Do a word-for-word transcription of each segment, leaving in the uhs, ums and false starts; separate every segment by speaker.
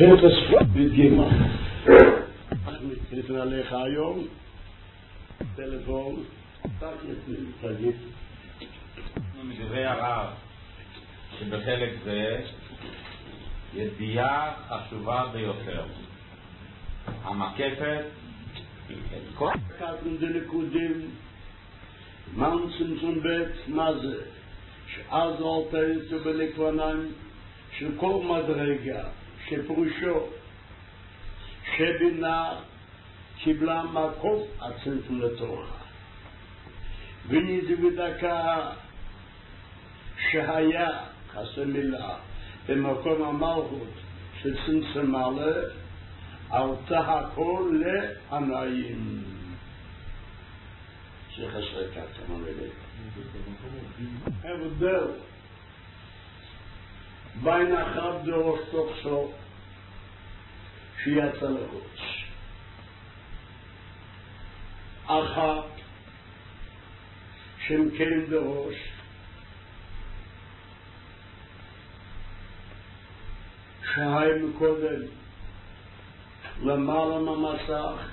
Speaker 1: פרס בדגימה. אנחנו מתכנסים עליך היום, טלפון, תגיד.
Speaker 2: מדברי הרב שבחלק זה ידיעה חשובה ביותר. המקפת את כל
Speaker 1: קטנו דנקודים מנסים בית מה זה שאז אלתאיתו בלקווניים של כל מדרגה שפרושו שבינה קיבלה מקום הצנטום לתוכה וניזי בדקה שהיה חסר מילה במקום המלכות שצמצמה לה עלתה הכל לעניים שחסר כך כמה מילים הבדל בין אחד דרוש תוך סוף שיצא לחוץ אחת שם כן דרוש שהי מקודם למעלה מהמסך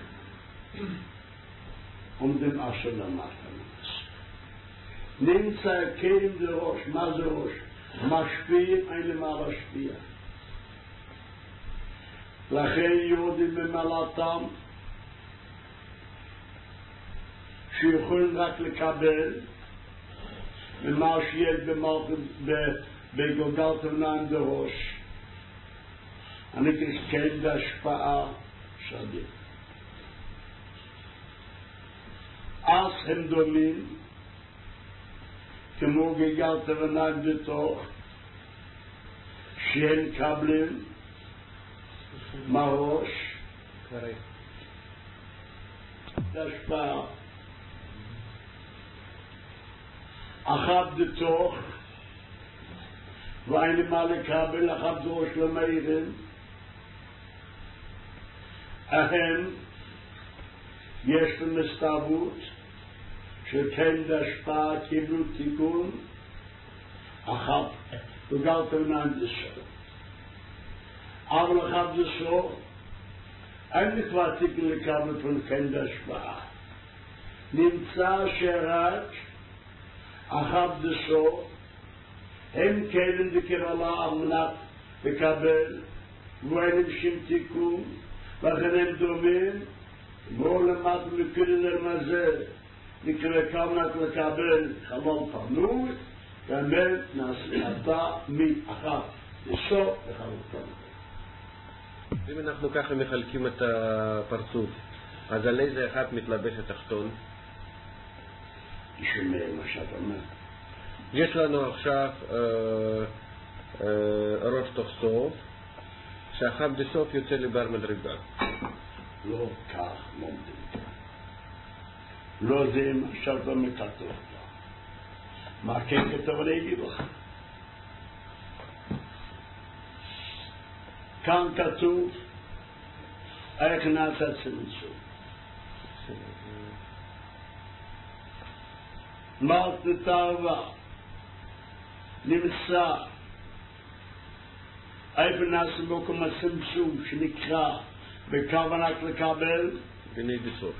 Speaker 1: עומדים אשר למטה מהמסך נמצא כן דרוש מה זה ראש? משפיע אין למה להשפיע לכן יהודים במלאתם שיכולים רק לקבל ומה שיש בגולגלת עיניים דרוש אני כסקד בהשפעה שדים אז הם דומים כמו גלגלת עיניים בתוך שהם קבלים מהראש בהשפעה אחת בתוך ואין למה לקבל אחת דרוש למעירים ההם יש למסתבות שכן בהשפעה קיבלו תיקון אחת וגלת עיניים דסו אבל אחת דסו אין לכבר תיקון לקבל פון כן בהשפעה נמצא שרק אחת דסו הם כן דקרלה על מנת לקבל ואין שום תיקון לכן הם דומים בואו למד מכירים לרמזה נקרא כמנת לקבל חמול פנוי באמת נעשתה מאחת לסוף לחמול פנוי
Speaker 3: אם אנחנו ככה מחלקים את הפרצוף אז על איזה אחד מתלבש התחתון?
Speaker 1: ישמע מה שאתה אומר
Speaker 3: יש לנו עכשיו אה, אה, ראש תוך סוף שאחר בסוף יוצא לבר מדרגה
Speaker 1: לא כך מומדים לא זה מה שאתה מכתוב מה כן כתוב אני אגיד לך כאן כתוב איך נעשה צמצום מלת תאווה נמצא איפה נעשה מקום הצמצום שנקרא בכוונת לקבל
Speaker 3: בני בסוף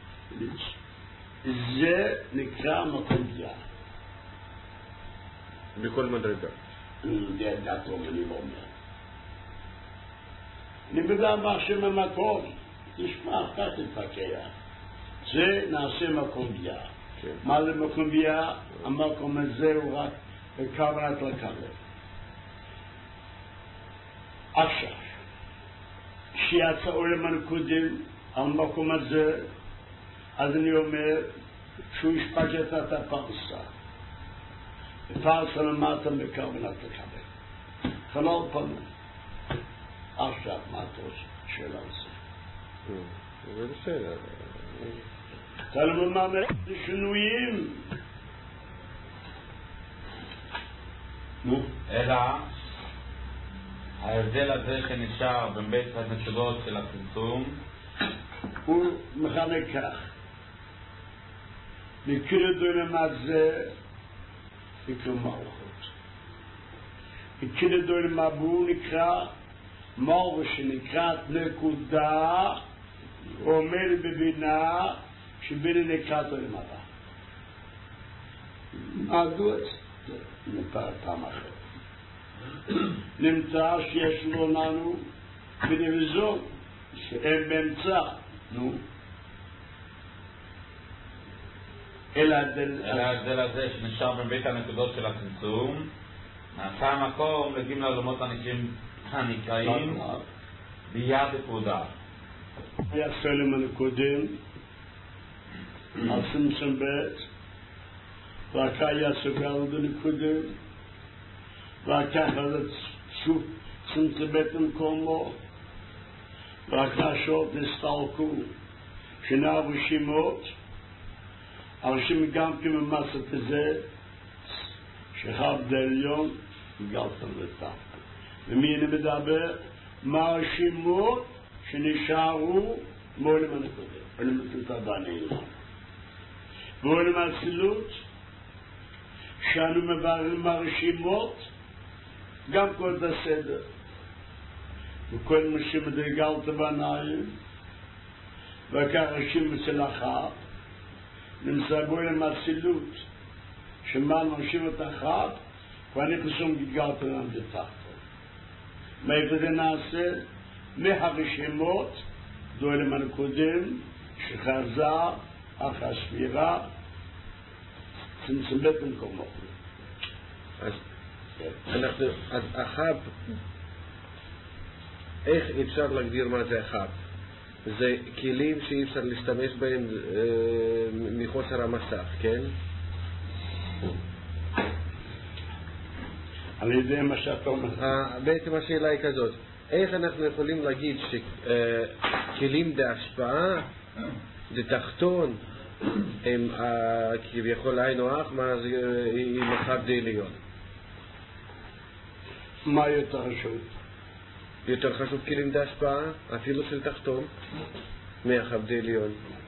Speaker 1: זה נקרא מקום פגיעה
Speaker 3: בכל מדרגה
Speaker 1: זה דעתו אני לא אומר אני בגלל מה שממקום תשמע אתה תתפקע זה נעשה מקום פגיעה מה זה מקום פגיעה? המקום הזה הוא רק בכוונת לקבל עכשיו שיצאו למנקודים על מקום הזה אז אני אומר שהוא ישפשט את הפרסה הפרסה למטה בכוונת לקבל חלול פנו עכשיו מה אתה עושה? שאלה עושה
Speaker 3: זה בסדר
Speaker 1: אתה לא ממאמר זה שינויים נו
Speaker 2: אלא ההבדל הזה שנשאר בין בית הנקודות של הצמצום
Speaker 1: הוא מכנה כך נקרא דוינם הזה נקרא מלכות נקרא דוינם הבו נקרא מור שנקראת נקודה, עומד בבינה שבינה נקראת למטה. מדוע? נפער פעם אחרת. נמצא שיש לו לנו בדיוויזון שהם באמצע, נו. אלא
Speaker 2: ההבדל הזה שנשאר בבית הנקודות של הצמצום, נעשה המקום לגיעים לעולמות הנקראים ביד נקודה.
Speaker 1: היה סלם הנקודים, על צמצום בית, רק היה סוגר בנקודים, וכך על צמצום בית במקומו, והקשות נסתלקו, שנעו רשימות, הרשימים גם כממסת הזה, שחב דליון, גלתם לתחת. ומי אני מדבר? מה הרשימות שנשארו מועלם הנקודים, ולמצאת הבנים. מועלם הצילות, שאנו מבררים מהרשימות, גם כל בסדר. וכל מה שמדגלת בניים, וכך רשים אצל אחת, נמצא בו אלה מהצילות, שמה נרשים את אחת, ואני חשום גדגלת להם בתחתו. מאיפה זה נעשה? מהרשימות, דו אלה מהנקודים, שחזר, אך הספירה, צמצום בית במקומו.
Speaker 3: אז אנחנו, אז אחת, איך אפשר להגדיר מה זה אחת? זה כלים שאי אפשר להשתמש בהם אה, מחוסר המסך, כן?
Speaker 1: אני יודע מה שאתה אומר.
Speaker 3: בעצם השאלה היא כזאת, איך אנחנו יכולים להגיד שכלים בהשפעה, לתחתון, הם כביכול היינו אח, מה זה עם אחד דליון?
Speaker 1: מה יותר חשוב?
Speaker 3: יותר חשוב כלים בהשפעה, אפילו של תחתון, מאחד דליון.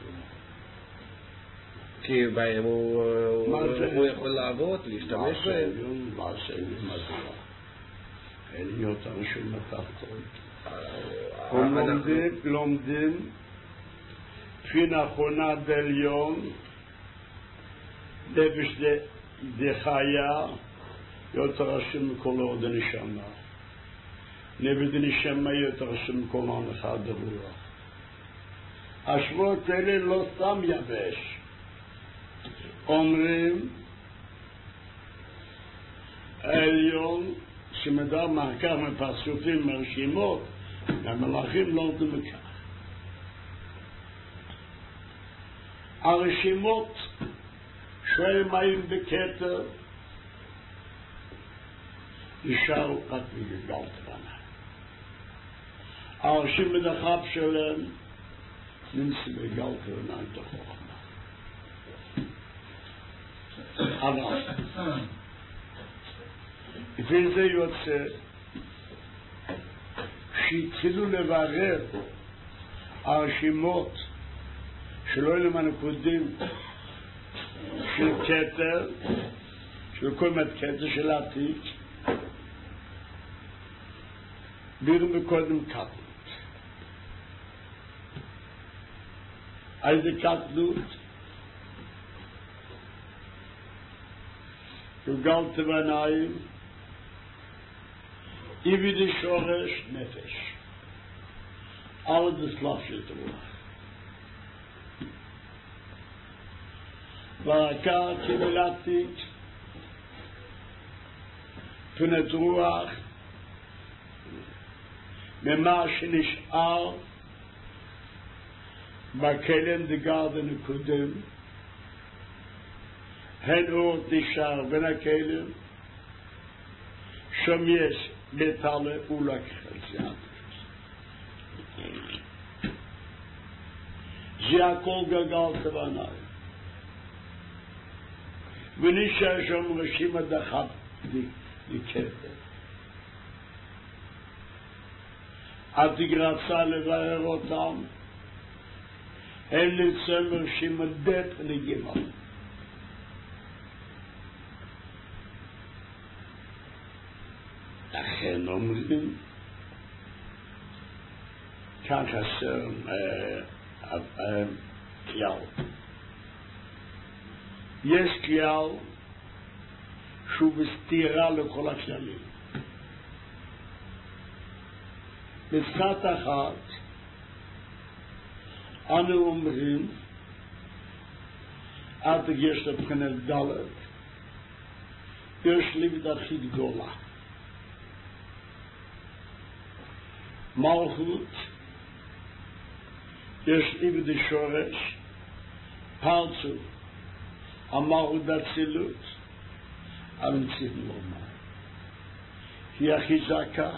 Speaker 3: כי בהם הוא יכול לעבוד, להשתמש בהם.
Speaker 1: מה זה מדוע? אין יותר חשוב מתחתון. לומדים כפי נכונה דליון, נפש דחיה, יותר חשוב מכל עוד הנשמה. נפש דנשמה יותר חשוב מכל עוד אחד הרוח. השבועות האלה לא סתם יבש. אומרים העליון שמדבר מעקר מפרצופים מרשימות, המלאכים לא נותנים מכך. הרשימות שווי מים בכתר נשארו רק מגלגל תבנה. הרשים מדחף שלהם נמצא בגלל תבנה את החוכמה. אבל לפי זה יוצא שהתחילו לברר הרשימות שלא אלה מהנקודים של כתר, של כל מיני כתר של העתיק, בירו מקודם קטנות. איזה קטנות? גלגלת בעיניים, איבי שורש נפש. על דסלאף של רוח. ברקה קיבלתית, פנת רוח, ממה שנשאר בכלם דגר ונקודם, הן אור נשאר בין הכלם, שם יש לטלה ולקחת. זה הכל גלגל כוונאי. ונשאר שם רשימה דחת לכתר. עתיק רצה לבאר אותם, הם נמצאים ברשימה דת ונגימה. לכן אומרים כאן חסר כלל. יש כלל שהוא בסתירה לכל הכללים. בצד אחת אנו אומרים עד יש לבחינת דלת יש ליבד הכי גדולה מלכות יש ליבד שורש פרצו המלכות דצילות אבל נציב נורמל היא הכי זקה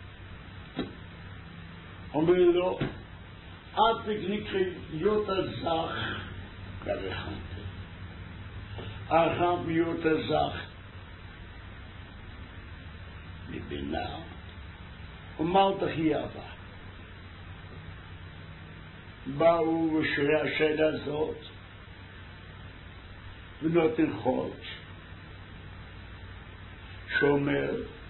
Speaker 1: אומר לו עד תקניקה יוטה זך גרחנתי ארחם יוטה זך מבינה ומלת חייבה באו ושרי השאלה הזאת ונותן חודש שאומר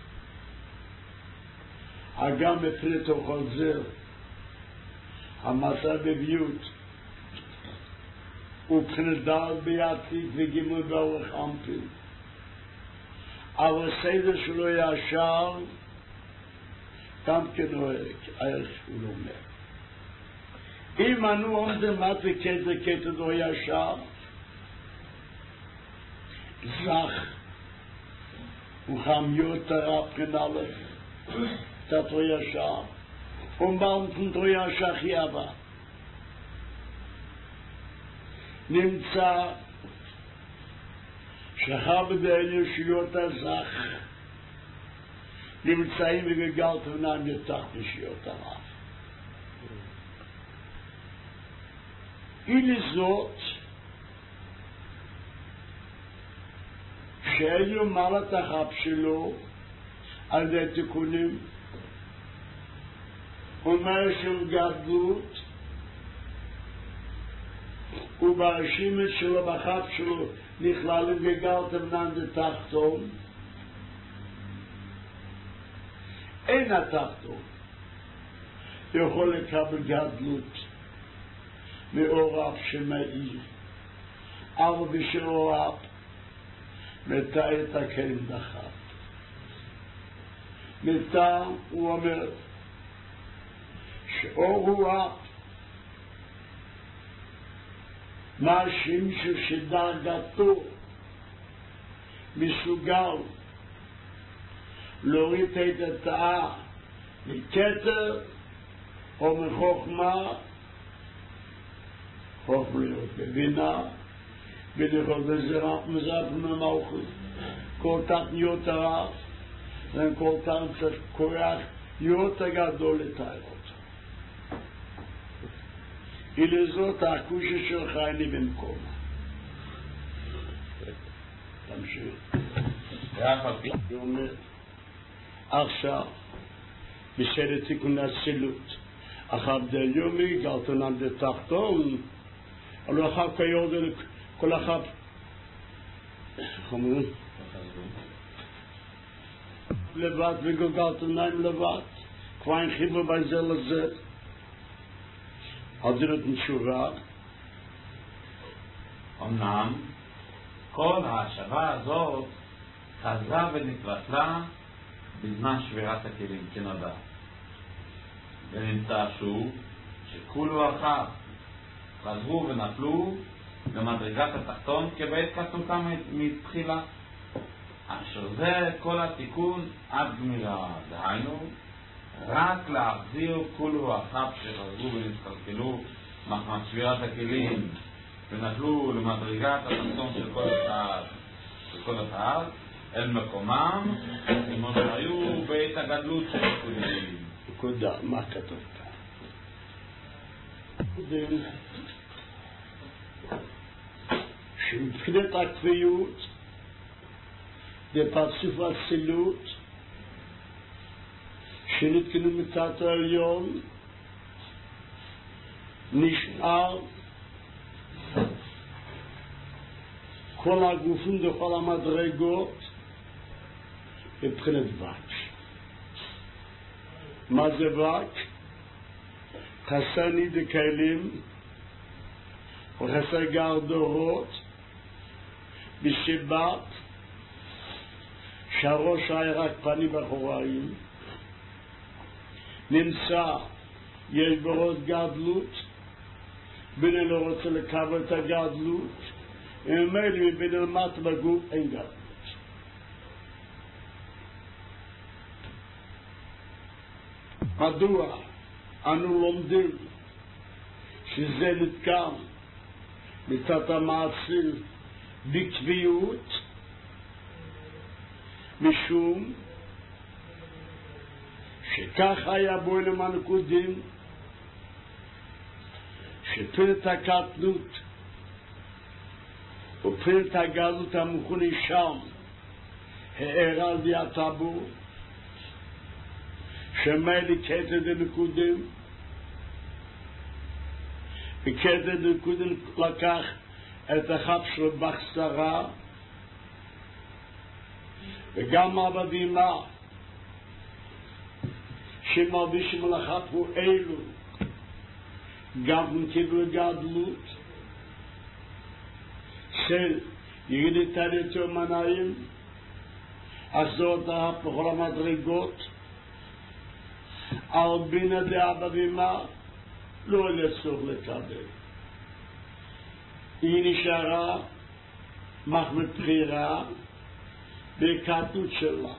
Speaker 1: אגם בפרטו חוזר המסע בביות ובחינת דל ביעתית וגימול באורך אמפיל אבל סדר שלו ישר גם כנוהג איך הוא לא אומר אם אנו עומדים מת וקטע קטע לא ישר זך וחמיות הרב כנלך תתו ישר ומבאונטן תו ישר חייבה נמצא שחבד האנושיות הזך נמצאים וגגלת ונען יתח נשיות הרב הנה זאת שאלו מעלת החב שלו על ידי תיקונים אומר של גדלות ובראשימת שלו בחב שלו נכללים גגלת ונען תחתון אין התחתון יכול לקבל גדלות מאורף שמאיר אבל בשאורף מתה את הכלים דחת מתה הוא אומר שאור הוא אף מאשים שדרגתו מסוגל להוריד את התאה מכתר או מחוכמה חוכמה להיות בבינה ולכל בזרח מזרח ממלכות כל תתניות הרב וכל תנצח כוח יותר גדול לתאר אותו ולזאת הקושה שלך אני במקומה תמשיך עכשיו בסדר תיקון הצילות אחר דליומי גלתונן דתחתון אבל אחר כיודל כל אחר חמורים לבד וגלתונן לבד כבר אין חיבור בזה לזה עדירת נשורה
Speaker 2: אמנם כל ההשבה הזאת חזרה ונתבטלה בזמן שבירת הכלים כנודע ונמצא שוב שכולו אחת חזרו ונפלו במדרגת התחתון כבית קטנותם מתחילה אשר זה כל התיקון עד גמירה דהיינו רק להחזיר כולו אחת שחזרו ונתקלקלו מחמת שבירת הכלים ונפלו למדרגת התחתון של כל אחד של כל אחד אל מקומם כמו שהיו בית הגדלות של הכלים
Speaker 1: נקודה, מה כתוב כאן? קודם שמבחינת הקביעות בפרצוף הצילות שנתקנו מצד העליון נשאר כל הגופים וכל המדרגות בבחינת וק מה זה וק? חסר נידה כלים וחסר גר דורות בשבת שהראש היה רק פנים אחוריים נמצא יש בראש גדלות בני לא רוצה לקבל את הגדלות וממילא מבני למטה בגוף אין גדלות. מדוע אנו לומדים שזה נתקם מצד המעשים בקביעות משום שכך היה בו למען קודם שפרט הקטנות ופרט הגלות המכונה שם הערה על די הטבור שמאלי כתד הנקודם וכתד הנקודם לקח את החב שלו בחסרה וגם עבדימה שמרביש מלאכת הוא אלו גם קיבלו גדלות של ירידת יותר מנעים עשות בכל המדרגות על בינה דעה בבימה לא לצורך לקבל היא נשארה מחמת בחירה בקטנות שלה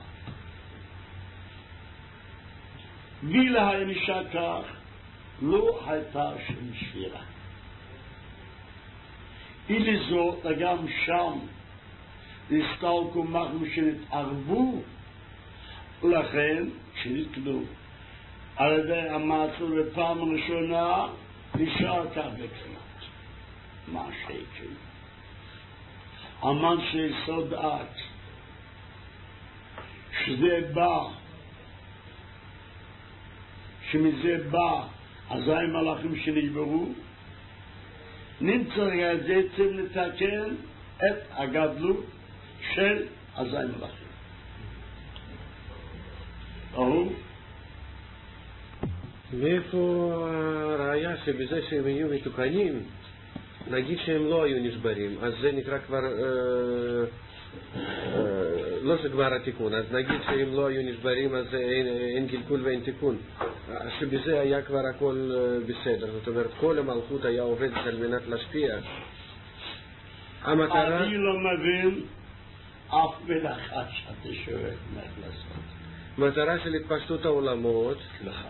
Speaker 1: וילה האנישה כך לא הייתה שום שבירה אילי זאת גם שם הסתלקו מחמת שנתערבו ולכן שנתנו על ידי המעצור בפעם הראשונה נשאר כך בקריאות מה שייכים אמן שיסוד את שזה בא שמזה בא אזי מלאכים שנגברו נמצא זה צריך לתקן את הגדלות של אזי מלאכים אהו
Speaker 3: מאיפה הראיה שבזה שהם היו מתוקנים נגיד שהם לא היו נשברים אז זה נקרא כבר אה, אה, לא שגמר התיקון אז נגיד שהם לא היו נשברים אז אין, אין גלגול ואין תיקון שבזה היה כבר הכל בסדר זאת אומרת כל המלכות היה עובדת על מנת להשפיע המטרה
Speaker 1: אני לא מבין אף מלאכה שאתה שואל מה לעשות
Speaker 3: מטרה של התפשטות העולמות
Speaker 1: סליחה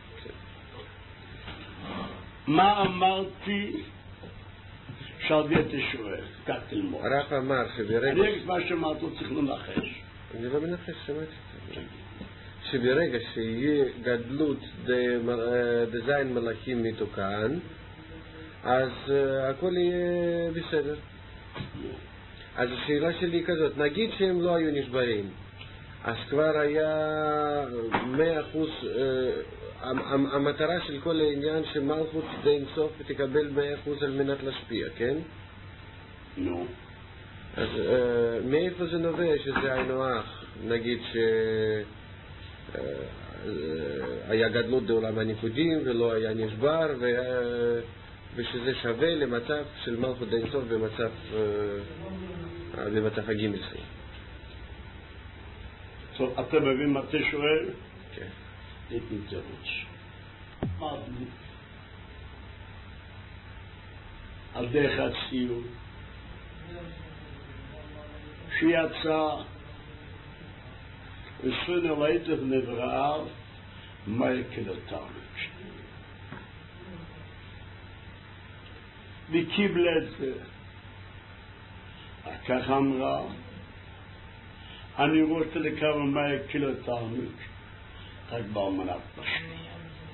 Speaker 1: מה אמרתי שעל די אתה שואל כך תלמוד
Speaker 3: הרב אמר שברגע
Speaker 1: אני אגיד מה שאמרת הוא צריך לנחש
Speaker 3: אני לא מנחש שמעתי שברגע שיהיה גדלות דזיין מלאכים מתוקן אז הכל יהיה בסדר אז השאלה שלי כזאת נגיד שהם לא היו נשברים אז כבר היה מאה אחוז המטרה של כל העניין שמלכות זה אינסוף ותקבל מאה אחוז על מנת להשפיע, כן?
Speaker 1: נו
Speaker 3: אז מאיפה זה נובע שזה היינו אח נגיד שהיה גדלות בעולם הניקודים ולא היה נשבר ושזה שווה למצב של מלכות אינסוף במצב במצב הגימלסי
Speaker 1: טוב, אתה מבין מה אתה שואל?
Speaker 3: כן
Speaker 1: הייתי תירוץ מה בלי? על דרך הציור שיצא וספין הלהיטת נבראה מה יקל אותנו וקיבל את זה כך אמרה אני רוצה לקרוא מה יקל אותנו רק באמנת משפיע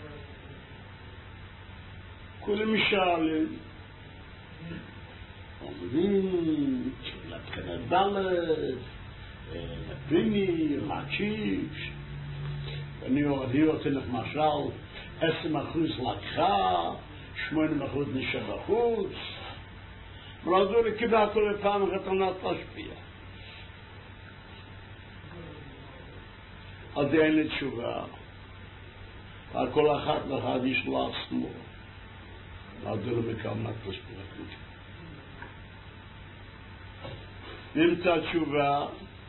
Speaker 1: כולם משאלים אומרים לבחינת דלת לפיני, רצ'יש אני רוצה לך משל עשרים אחוז לקחה שמונים אחוז נשאר בחוץ ולעזור לקידה כל פעם רטונת להשפיע אז אין לי תשובה כל אחת לאחד יש לו עצמו. עדו למקמת לספרקות. נמצא תשובה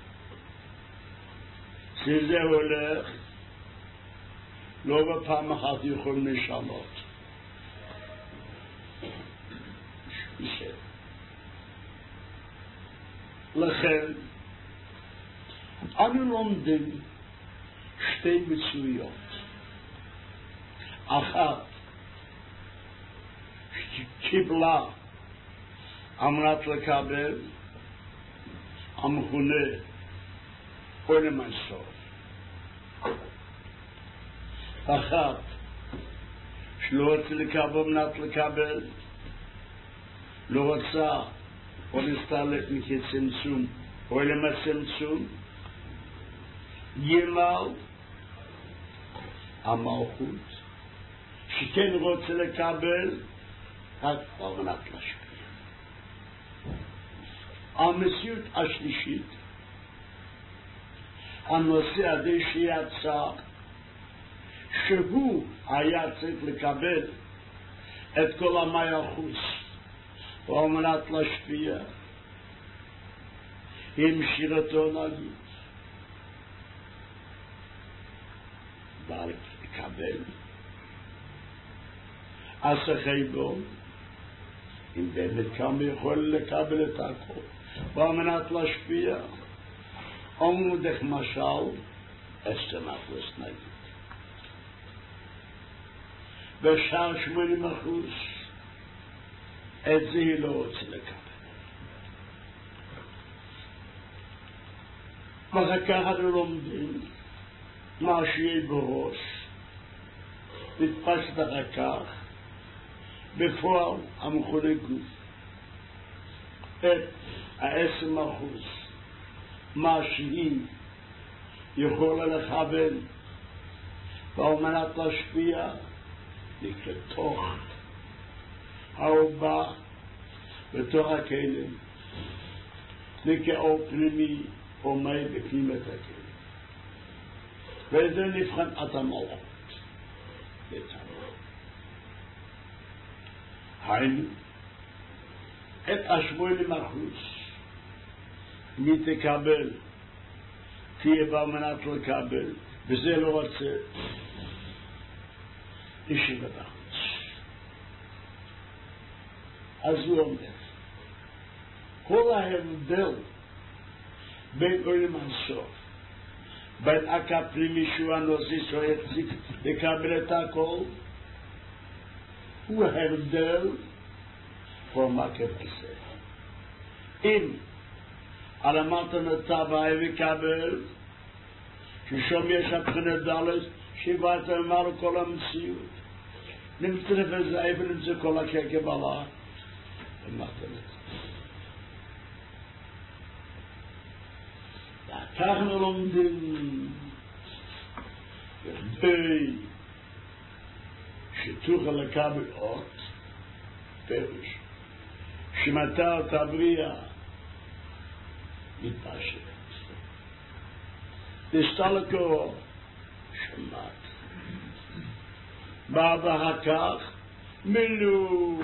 Speaker 1: שזה הולך לא בפעם אחת יכולים לשנות. לכן אנו לומדים שתי מצויות. אחת שקיבלה אמרת לקבל המכונה עולם הסוף. אחת שלא רוצה לקבל אמרת לקבל לא רוצה או נסתלת מכצמצום עולם הצמצום ימל המלכות שכן רוצה לקבל רק על מנת להשפיע. המציאות השלישית הנושא הזה שיצא שהוא היה צריך לקבל את כל המלכות על מנת להשפיע עם שירתו נגיד בא לקבל עשכי בו אם באמת כמה יכול לקבל את הכל ועל מנת להשפיע אמרו דרך משל עשרים אחוז נגיד בשאר שמונים אחוז את זה היא לא רוצה לקבל. ואחר כך אנחנו לומדים מה שיהיה בראש מתפשט אחר כך בפועל המכונה גוף את העשרים אחוז מה שהיא יכולה לכוון ועל מנת להשפיע לתוך העובה בתוך הכלים לכאור פנימי עומד בפנים את הכלים וזה נבחן את המלכות היינו את השמונים אחוז מי תקבל תהיה בעל מנת לקבל וזה לא רוצה ישיבה בחוץ. אז הוא אומר כל ההבדל בין עולם הסוף בין הקו פנימי שהוא הנוזיס או יחזיק לקבל את הכל הוא ההבדל פורמקה בזה. אם על המתנתה באה וקבל ששום יש הבחינת דלס שבעת אמר כל המציאות נמצא לפזה ונמצא כל הקקב עלה ומתנת ואנחנו לומדים בכדי שתוכל לקבל אות פירוש שמתה תבריאה מתפשט נסתלקו שמעת בא אחר כך מילאו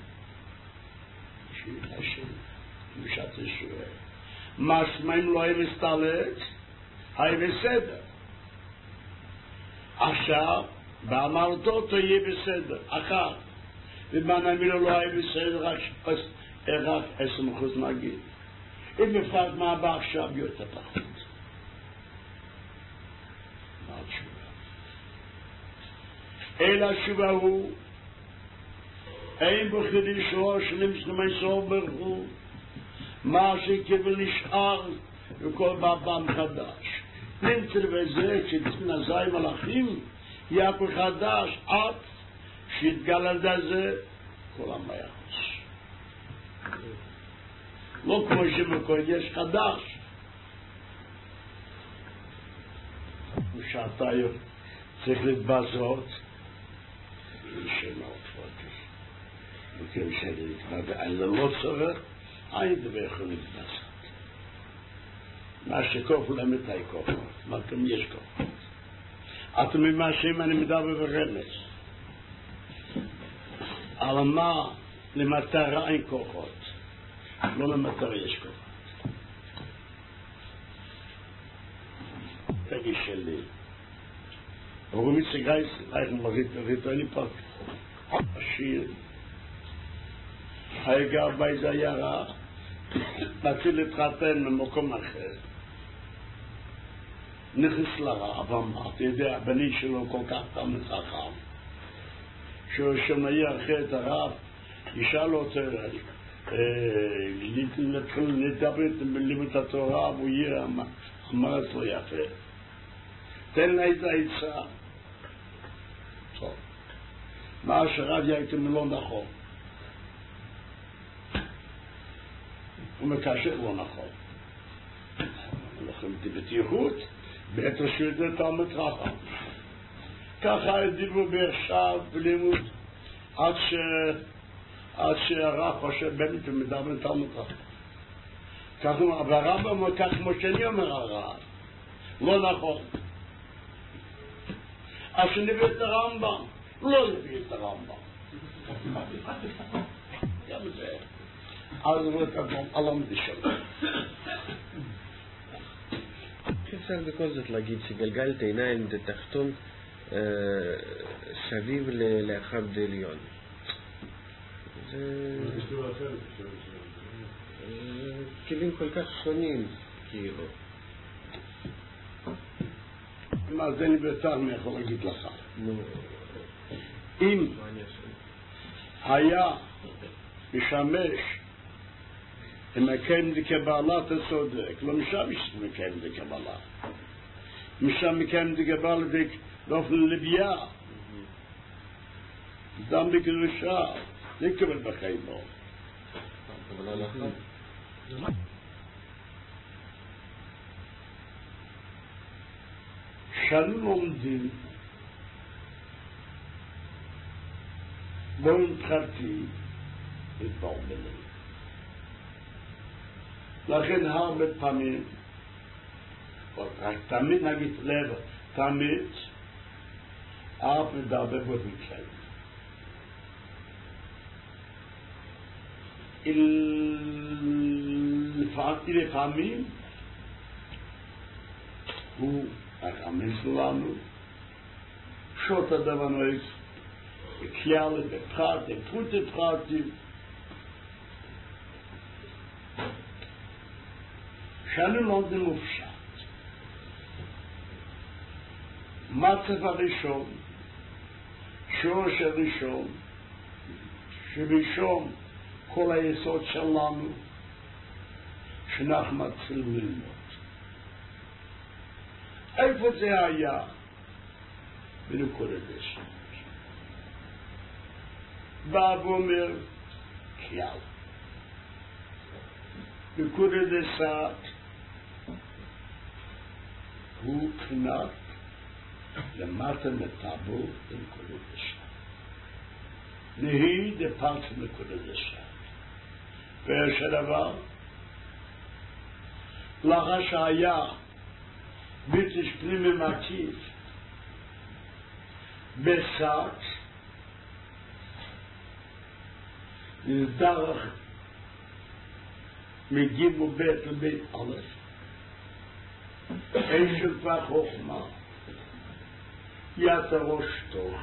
Speaker 1: השם משעת ישועה משמעים לא היה מסתלק היה בסדר עכשיו באמרתו תהיה בסדר אחת ובמה מילאו לא היה בסדר רק עשרים אחוז נגיד אם בפרט מה בא עכשיו יותר פחות מה התשובה אלא התשובה הוא אין בחידושו שנמצא מסור ברחו מה שקיבל נשאר וכל פעם חדש נמצא בזה כשנזי מלאכים יעקב חדש עד שהתגלה לזה כל המייחס לא כמו שמקוד יש חדש ושאתה צריך להתבזרות שמות פרטי וכן שאני נקבע אני לא צורך אני דבר יכול להתבזרות מה שכופו למתי כופו מה כאן יש כופו אתם ממאשים אני מדבר ברמז. אבל מה למטרה אין כוחות, לא למטרה יש כוחות. תגיד שלי, אומרים סגייס, אנחנו ריטוני פאק, השיר, היגע באיזה עיירה, מתחיל להתחתן במקום אחר. נכנס לרב, אמר, אתה יודע, הבני שלו כל כך תלמיד חכם, שהוא שמעי אחרי את הרב, ישאל אותו, להתחיל לדבר בלימוד התורה, והוא יהיה, אמר את לו יפה. תן לה את העצה. טוב. מה שרב יאיתם לא נכון. הוא מקשר לא נכון. לכן בטיחות, בעת רשות זה תלמיד חכם. ככה דיברו בעכשיו בלימוד עד ש... עד שהרב חושב באמת ומדבר תלמיד חכם. ככה, והרב אומר כך כמו שאני אומר הרב. לא נכון. אז שנביא את הרמב"ם, לא נביא את הרמב"ם. גם זה. אז הוא כתוב, אלום דשאלה.
Speaker 3: אפשר בכל זאת להגיד שגלגלת עיניים זה תחתון סביב לאחד עליון. זה כלים כל כך שונים, כאילו.
Speaker 1: מה זה נבטר אני יכול להגיד לך. אם היה משמש ומקיים דקבלה תצודק, לא משמש מקיים דקבלה. משם מקיים דקבלה באופן לבייה. דם בקדושה, זה יקבל בחיים לו. שאנו לומדים בואו נתחרתי להתברבלים. לכן הרבה פעמים, רק תמיד נגיד לב, תמיד אף מדבר באופן כללי. לפעמים הוא הרמז לנו שוט הדבר נועץ בכלל, בפרט, בפרוט פרטים שאנו לומדים מופשט. מצב הראשון, שורש הראשון, שבראשון כל היסוד שלנו, שאנחנו מתחילים ללמוד. איפה זה היה? בנקודת השם. בא ואומר, כלל. נקודת השם הוא כנת למטה מטאבו בנקודת השם. נהי דפרט נקודת השם. ויש הדבר, לאחר שהיה ביטש פנימי מקיף בסעת נדרך מגיב ובית לבית א' אין של כבר חוכמה יתה ראש תוך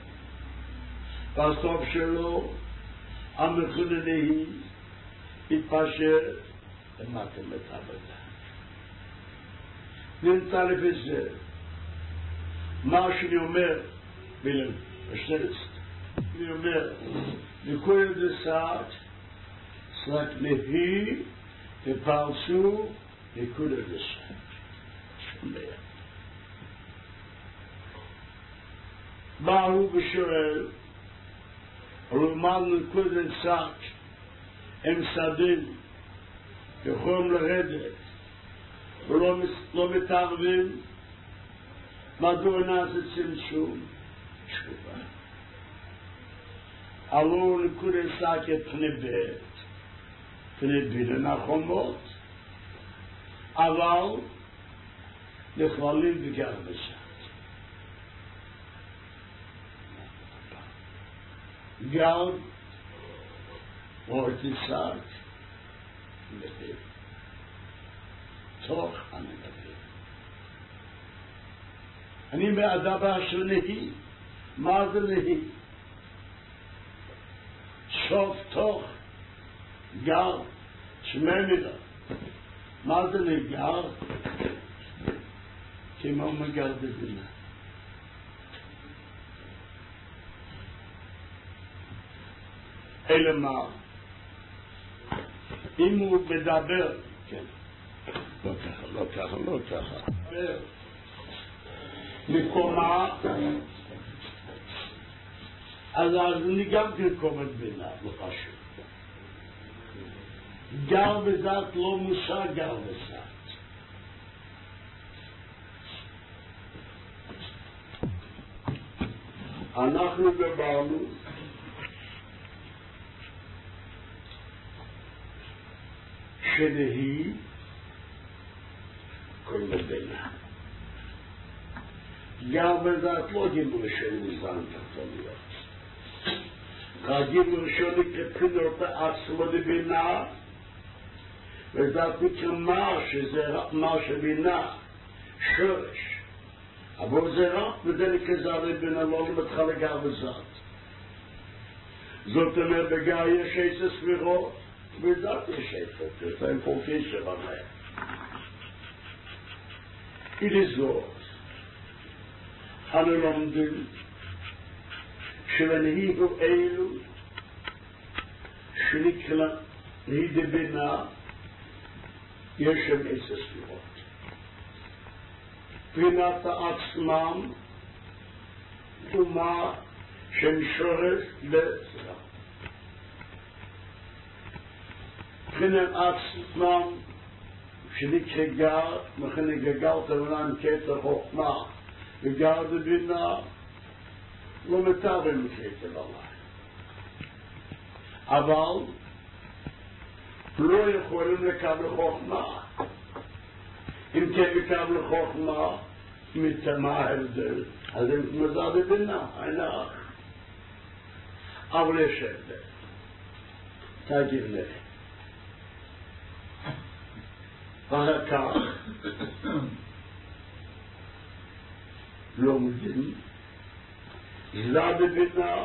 Speaker 1: בסוף שלו המחונני התפשר למטה מטאבדה נמצא לפי זה מה שאני אומר בלב השנרסט אני אומר נקודת הסעת סלק נהי ופרצו נקודת הסעת שומע בא הוא ושואל רומל נקודת הסעת הם סדים יכולים לרדת ולא לא מתערבים מדוע נעשה צמצום תשובה עלו נקודת סעת פני בית פני בינה נחומות אבל נכללים בגר בסעת גל רואה תצעק נתיב תוך הנתיב אני באדבה של נהי מה זה נהי? סוף תוך גל שמי מידה מה זה נגר? כמו מגר בזינה אלא מה? אם הוא מדבר כן לא ככה, לא ככה, לא ככה מקומה אז אני גם כן קומת בינה לא חשוב גר וזאת לא מושג גר וזאת אנחנו דיברנו שנהי כל מדינה גר וזאת לא גימור של מזן תחתוניות הגימור שלי כתחילות בעצמו לבינה וזאת נקרא שזה רק מה שבינה שורש אבל זה רק וזה נקרא לבינה לא למתחה לגר וזאת זאת אומרת בגר יש איזה ספירות וזאת יש איזה זה אינפורקיישן עליהם it is זאת אנו לומדים שלנהיגו אלו שנקרא נהי דבינה יש שם איזה ספירות בינת עצמם ומה שם שורש לספירה בינת עצמם שנקרא גר מכנה גגר תבנן כתר חוכמה וגר דבינה לא מטרם כתר עליי אבל לא יכולים לקבל חוכמה אם כן לקבל חוכמה מתמה ההבדל אז הם מזל לבינה עינך אבל יש הבדל תגיד לי ואחר כך לומדים זל לבינה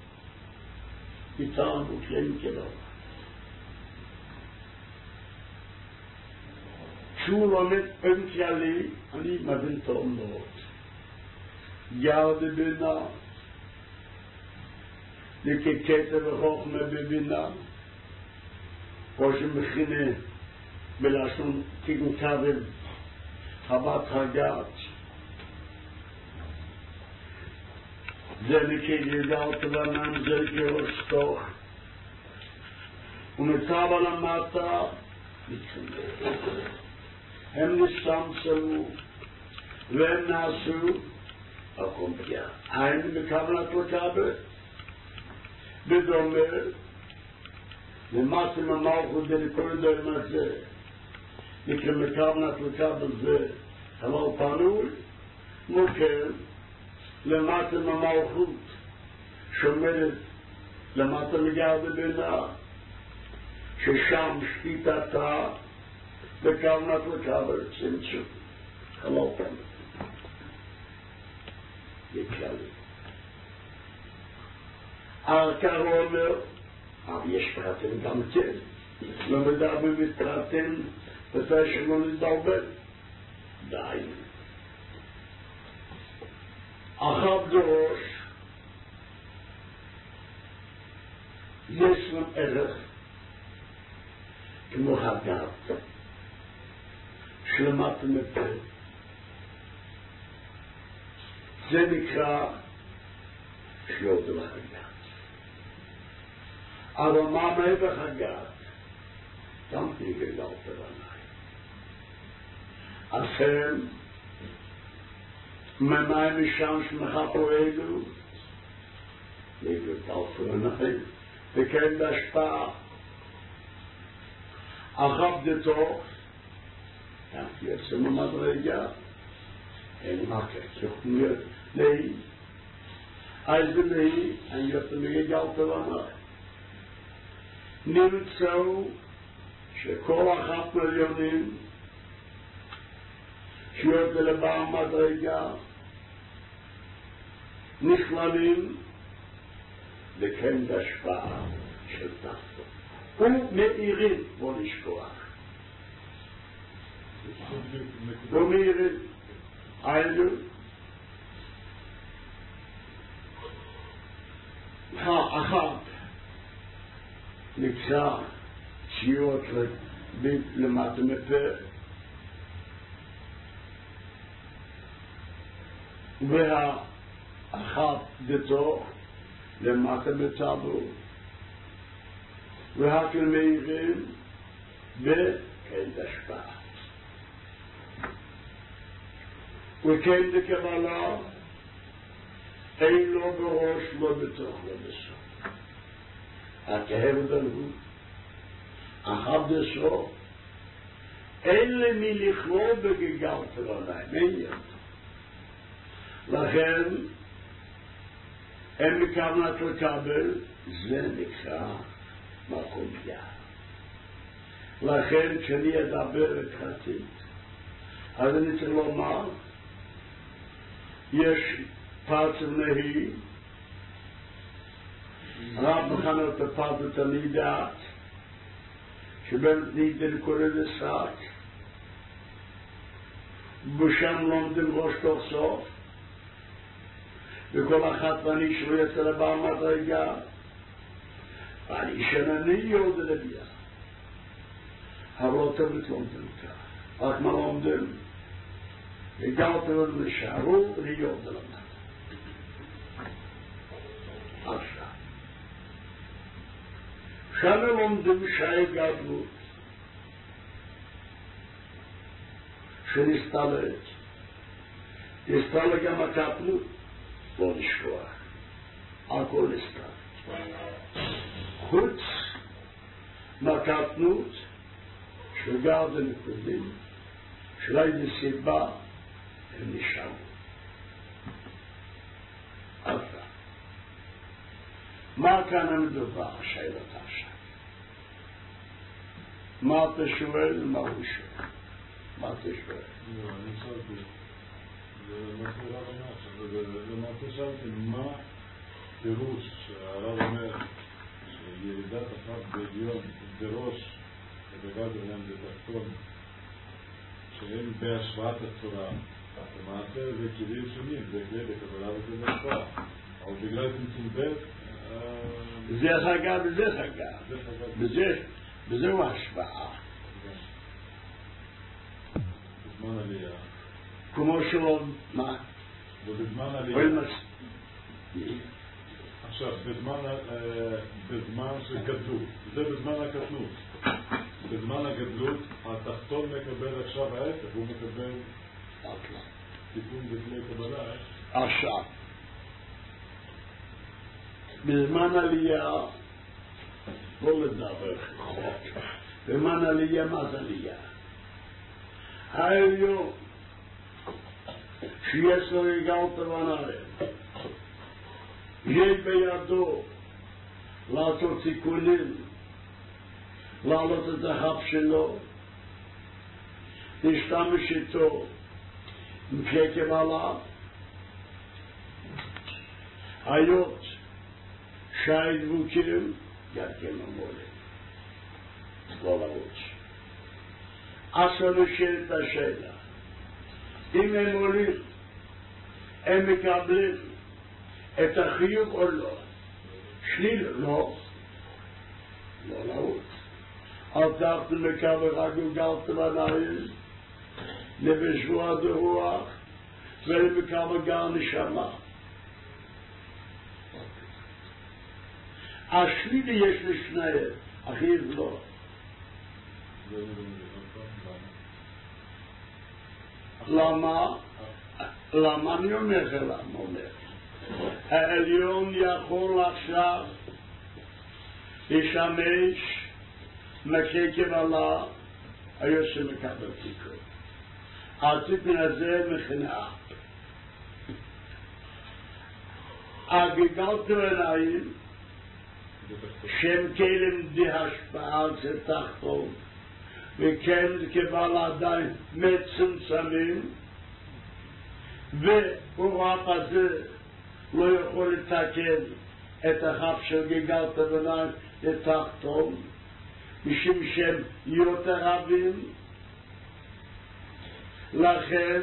Speaker 1: איתנו כן כלום שהוא לומד אין כללי, אני מבין טוב מאוד. גר בבינה, לככתר וחוכמה בבינה, או שמכינה בלשון תיקון כבל, חבת הגת. זה נקרא ידעת בנם, זה כראש תוך. ומקבל המטה, נקרא. הם נשתמשו והם נעשו הקומפיה. היינו בכוונת לקבל בדומה למעשה ממלכות דלכל דברים הזה נקרא בכוונת לקבל זה חלל פנוי מוכר למעשה ממלכות שעומדת למעשה מגר בבינה ששם שפיטתה בכוונת לקבל צמצום חלל פנוי בכללי העיקר אומר אבל יש פרטים גם כן לא מדברים בפרטים וזה שלא נתבלבל די אחר דרוש יש להם ערך כמו הגת שלמת מפה זה נקרא שלא דבר הגת אבל מה מהפך הגת? גם תגלגל פרעניים אכן ממים משם שמחה פועלו תגלגל פרעניים וכן בהשפעה אחר דתוך יוצא ממדרגה אין מה כך יכולים להיות לי אז אני, אני יותר מגלת ואמר, נמצאו שכל אחת מיליונים שיוד לבעל מדרגה נכללים לכן השפעה של תחתון ומאירים, בוא נשכוח ומאירים היינו האחת נקצה שיעות למטה מפה והאחת דתו למטה בצבו והכל מאירים בכן השפעה וכן דקבלה אין לו בראש לא בתוך לא בסוף הכהבדל הוא אחת דסו אין למי לכלול בגגל תלוניים אין יד לכן אין מכוונת לקבל זה נקרא מקום יד לכן כשאני אדבר את חצית אז אני צריך לומר יש פרצה נהי רב מכנה את הפרצה הנידעת שבין נידע קורא לסק ושם לומדים ראש תוך סוף וכל אחת ואני שלו יצא לבעל מדרגה ואני שנני יודע לביאה אבל לא תמיד לומדים כך רק מה לומדים הגעתם לשערו ולהיות למטה עכשיו שם לומדים שי גדלות שנסתלת נסתלת גם הקטנות לא לשכוח הכל נסתלת חוץ מהקטנות שגר בנקודים שלא ידי סיבה הם נשארו עכשיו מה כאן המדובר השאלה עכשיו מה אתה שואל מה הוא שואל מה אתה שואל
Speaker 4: לא, אני שאלתי זה מסבירה במשהו למעשה שאלתי מה פירוש שהרב אומר שירידת אחת בעליון בראש ובגד עליהם בתחתון שהם בהשוואת הצורה למעשה זה כלים שונים זה כלי בקבלה וכלי בהשוואה אבל בגלל צמצום בית
Speaker 1: זה חגה וזה חגה בזה וזהו השוואה
Speaker 4: בזמן עלייה
Speaker 1: כמו שלא מה?
Speaker 4: ובזמן עלייה עכשיו בזמן שגדלות זה בזמן הקטנות בזמן הגדלות התחתון מקבל עכשיו ההפך הוא מקבל תיקון בכלי קבלה
Speaker 1: עכשיו בזמן עלייה לא לדבר חוק בזמן עלייה מה זה עלייה? העליון שיש לו יגל תבניים יש בידו לעשות תיקונים לעלות את החף שלו להשתמש איתו עם כקב עליו היות שהדבוקים ידגים המולים לא לרוץ אסור לשאול את השאלה אם הם עולים הם מקבלים את החיוב או לא שליל לא לא לרוץ אל תחת מקבל רק וגלת בניים לבשבוע דרוח ולמקבל גר נשמה השלילי יש לשניהם החיוב לא למה? למה אני אומר לך למה אומר? העליון יכול עכשיו לשמש מקקב עלה היושב מקבל תיקון התיקון הזה מכנעה הגגלת עיניים שהם כלים די השפעה זה תחתון וכן כבעל עדיין מצומצמים והורף הזה לא יכול לתקן את החף של גגלת עיניים לתחתון משום שהם יותר רבים לכן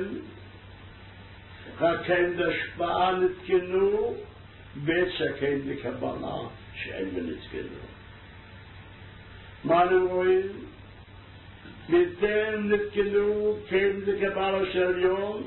Speaker 1: הכן דשפעה נתקנו בצקן דקבלה שאין ונתקנו. מה אנו רואים? ניתן נתקנו כן דקבלה של יום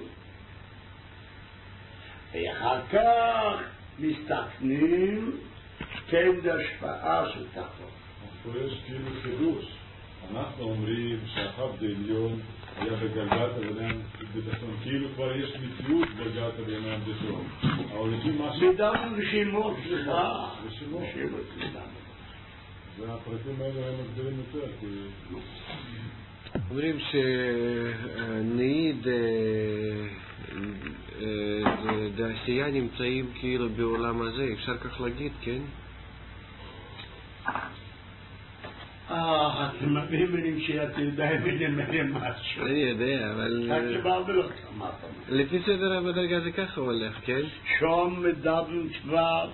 Speaker 1: ואחר כך מסתכנים כן דשפעה של תחתון.
Speaker 4: פה יש כאילו חידוש. אנחנו אומרים שהחב דעליון היה בגלגת הביניים בתחתון, כאילו כבר יש מציאות בגלגת הביניים בתחתון. אבל לפי מה ש...
Speaker 1: מידם רשימות, סליחה.
Speaker 4: רשימות.
Speaker 1: רשימות, מידם.
Speaker 4: והפרטים האלה הם מגדירים יותר, כי...
Speaker 3: אומרים שנעיד דעשייה נמצאים כאילו בעולם הזה, אפשר כך להגיד, כן?
Speaker 1: אה, אתם מבינים שאתם יודעים מבינים משהו.
Speaker 3: אני יודע, אבל...
Speaker 1: רק שבא ולא כמה.
Speaker 3: לפי סדר בדרגה זה ככה הולך, כן?
Speaker 1: שום מדברים כבר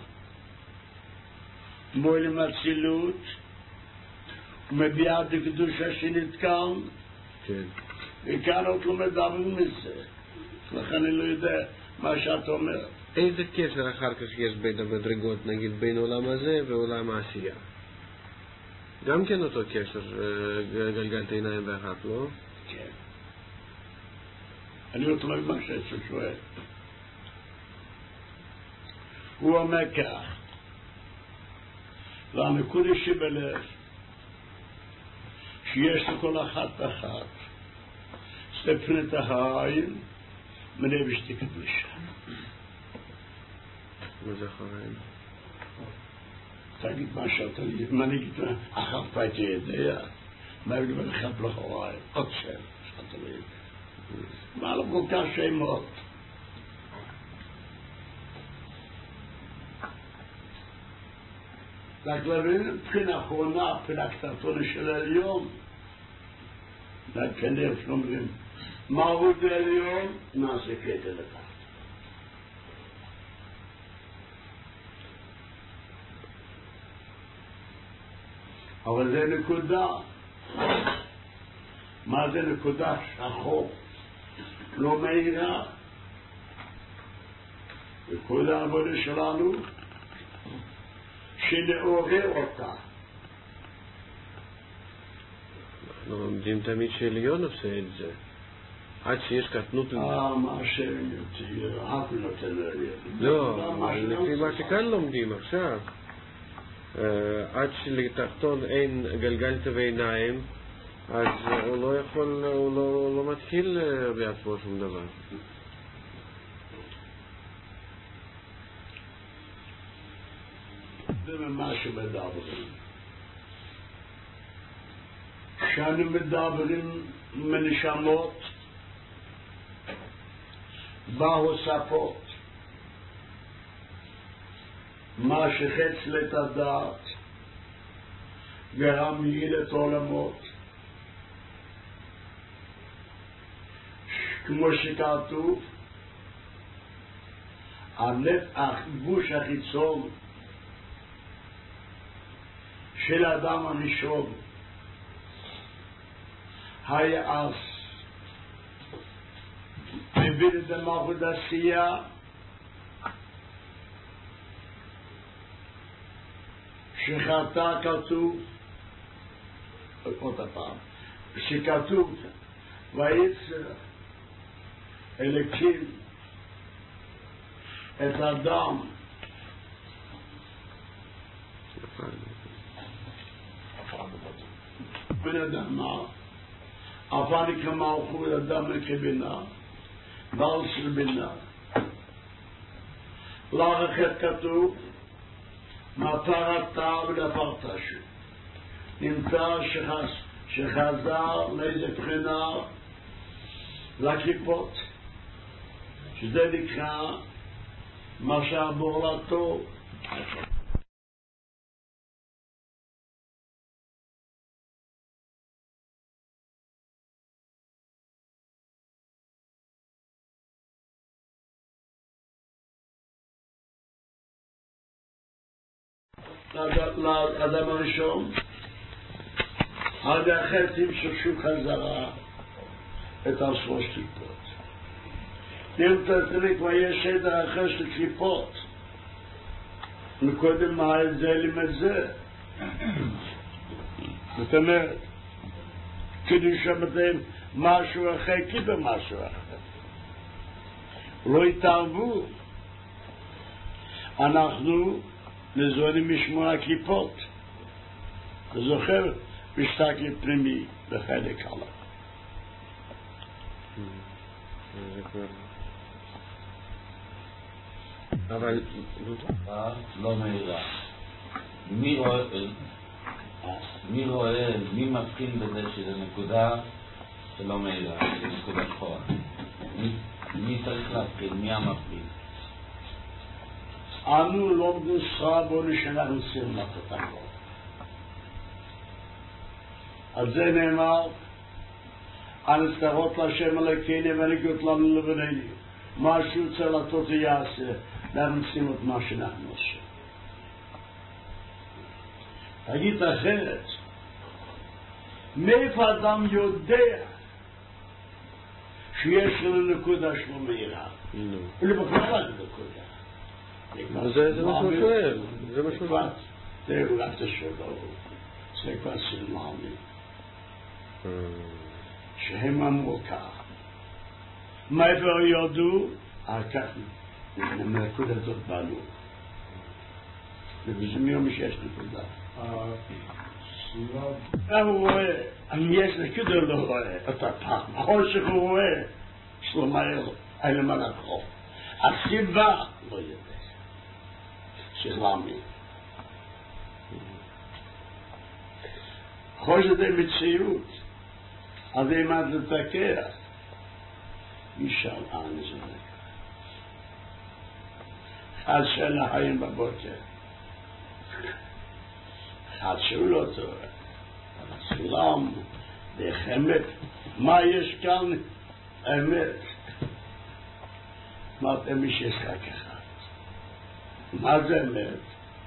Speaker 1: מועלים הצילות ומביע את הקדושה שנתקן
Speaker 3: כן.
Speaker 1: וכאן עוד לא מדברים מזה. לכן אני לא יודע מה שאת אומרת.
Speaker 3: איזה קשר אחר כך יש בין המדרגות, נגיד בין עולם הזה ועולם העשייה? גם כן אותו קשר, גלגלת עיניים באחת, לא?
Speaker 1: כן. אני לא תלוי מה שאתה שואל. הוא אומר כך, לנקודה שבלב, שיש לכל אחת אחת, ספנת העין, מנבשת הקדושה.
Speaker 3: מה זה אחריין?
Speaker 1: תגיד מה שאתה נגיד, מה נגיד, אחר פייתי ידע, מה יגיד לך בלחוריי, עוד שם, שאתה לא יודע. מה לא כל כך שמות? רק להבין, מבחינה אחרונה, מבחינה קטנטונה של העליון, וכן איך אומרים, מהו בעליון? נעשה קטע לכך. אבל זה נקודה. מה זה נקודה שחור? לא מהירה. נקודה העבודה שלנו שנעורר אותה.
Speaker 3: אנחנו לומדים תמיד שעליון עושה את זה. עד שיש קטנות...
Speaker 1: אה, מה שהם יוצאים, אף נותן לעליון.
Speaker 3: לא, לפי מה שכאן לומדים עכשיו. עד שלתחתון אין גלגלת ועיניים, אז הוא לא יכול, הוא לא, הוא לא מתחיל בעצמו שום דבר.
Speaker 1: זה ממה שמדברים. כשאנו מדברים מנשמות, באו שפות. מה שחץ את הדעת והמעיל את עולמות כמו שכתוב הגוש החיצון של האדם הראשון היה אז מבין את המלכות עשייה שחטא כתוב עוד הפעם שכתוב ויצר אלוקים את האדם בן אדם אבל כמלכות אדם כבינה בעל של בינה לאחר כתוב מטרתה ולפרטשו נמצא שחזר לאיזה בחינה לקליפות שזה נקרא מה שהבורלתו לאדם הראשון, עד החטאים ששו חזרה את השלוש קליפות. נראה כבר יש שדר אחר של קליפות. מקודם מה את זה לימד זה. זאת אומרת, כדי שמתם משהו אחר, כיפה משהו אחר. לא התערבו. אנחנו נזורים משמוע הקליפות. וזוכר משתקל פנימי בחלק עליו.
Speaker 3: אבל
Speaker 2: לא מהירה. מי רואה, מי רואה, מי מבחין בזה שזה נקודה שלא מהירה, שזה נקודה שחורה? מי צריך להבחין? מי המבחין?
Speaker 1: אנו לא בנוסחה בו שאנחנו עושים לך את הכל. על זה נאמר, הנסתרות להשם אלוקינו ונגיעות לנו לבנינו. מה שהוא צריך לעשות יעשה, אנחנו עושים את מה שאנחנו עושים. תגיד אחרת, מאיפה אדם יודע שיש לנו נקודה שלא מהירה? ולא בכלל נקודה.
Speaker 3: זה מה שהוא שואל, זה מה שהוא שואל.
Speaker 1: זה הוא רק תשאלו, זה כבר סלמני. שהם אמרו כך. מאיפה יודו? כך נקודה זאת בנו. ובשם יום שיש נקודה. הוא רואה, אם יש נקודה לא רואה, אתה פעם. החושך הוא רואה, שלום היה למה לקרוא. הסיבה לא יודע. שלמי. חושך זה מציאות. אז אם את לתקח, ישאל אנו זה נקרא. אחד של החיים בבוקר. אחד שהוא לא טוב. סולם, דרך אמת. מה יש כאן? אמת. מה אתם מי שיש רק אחד? מה זה אמת?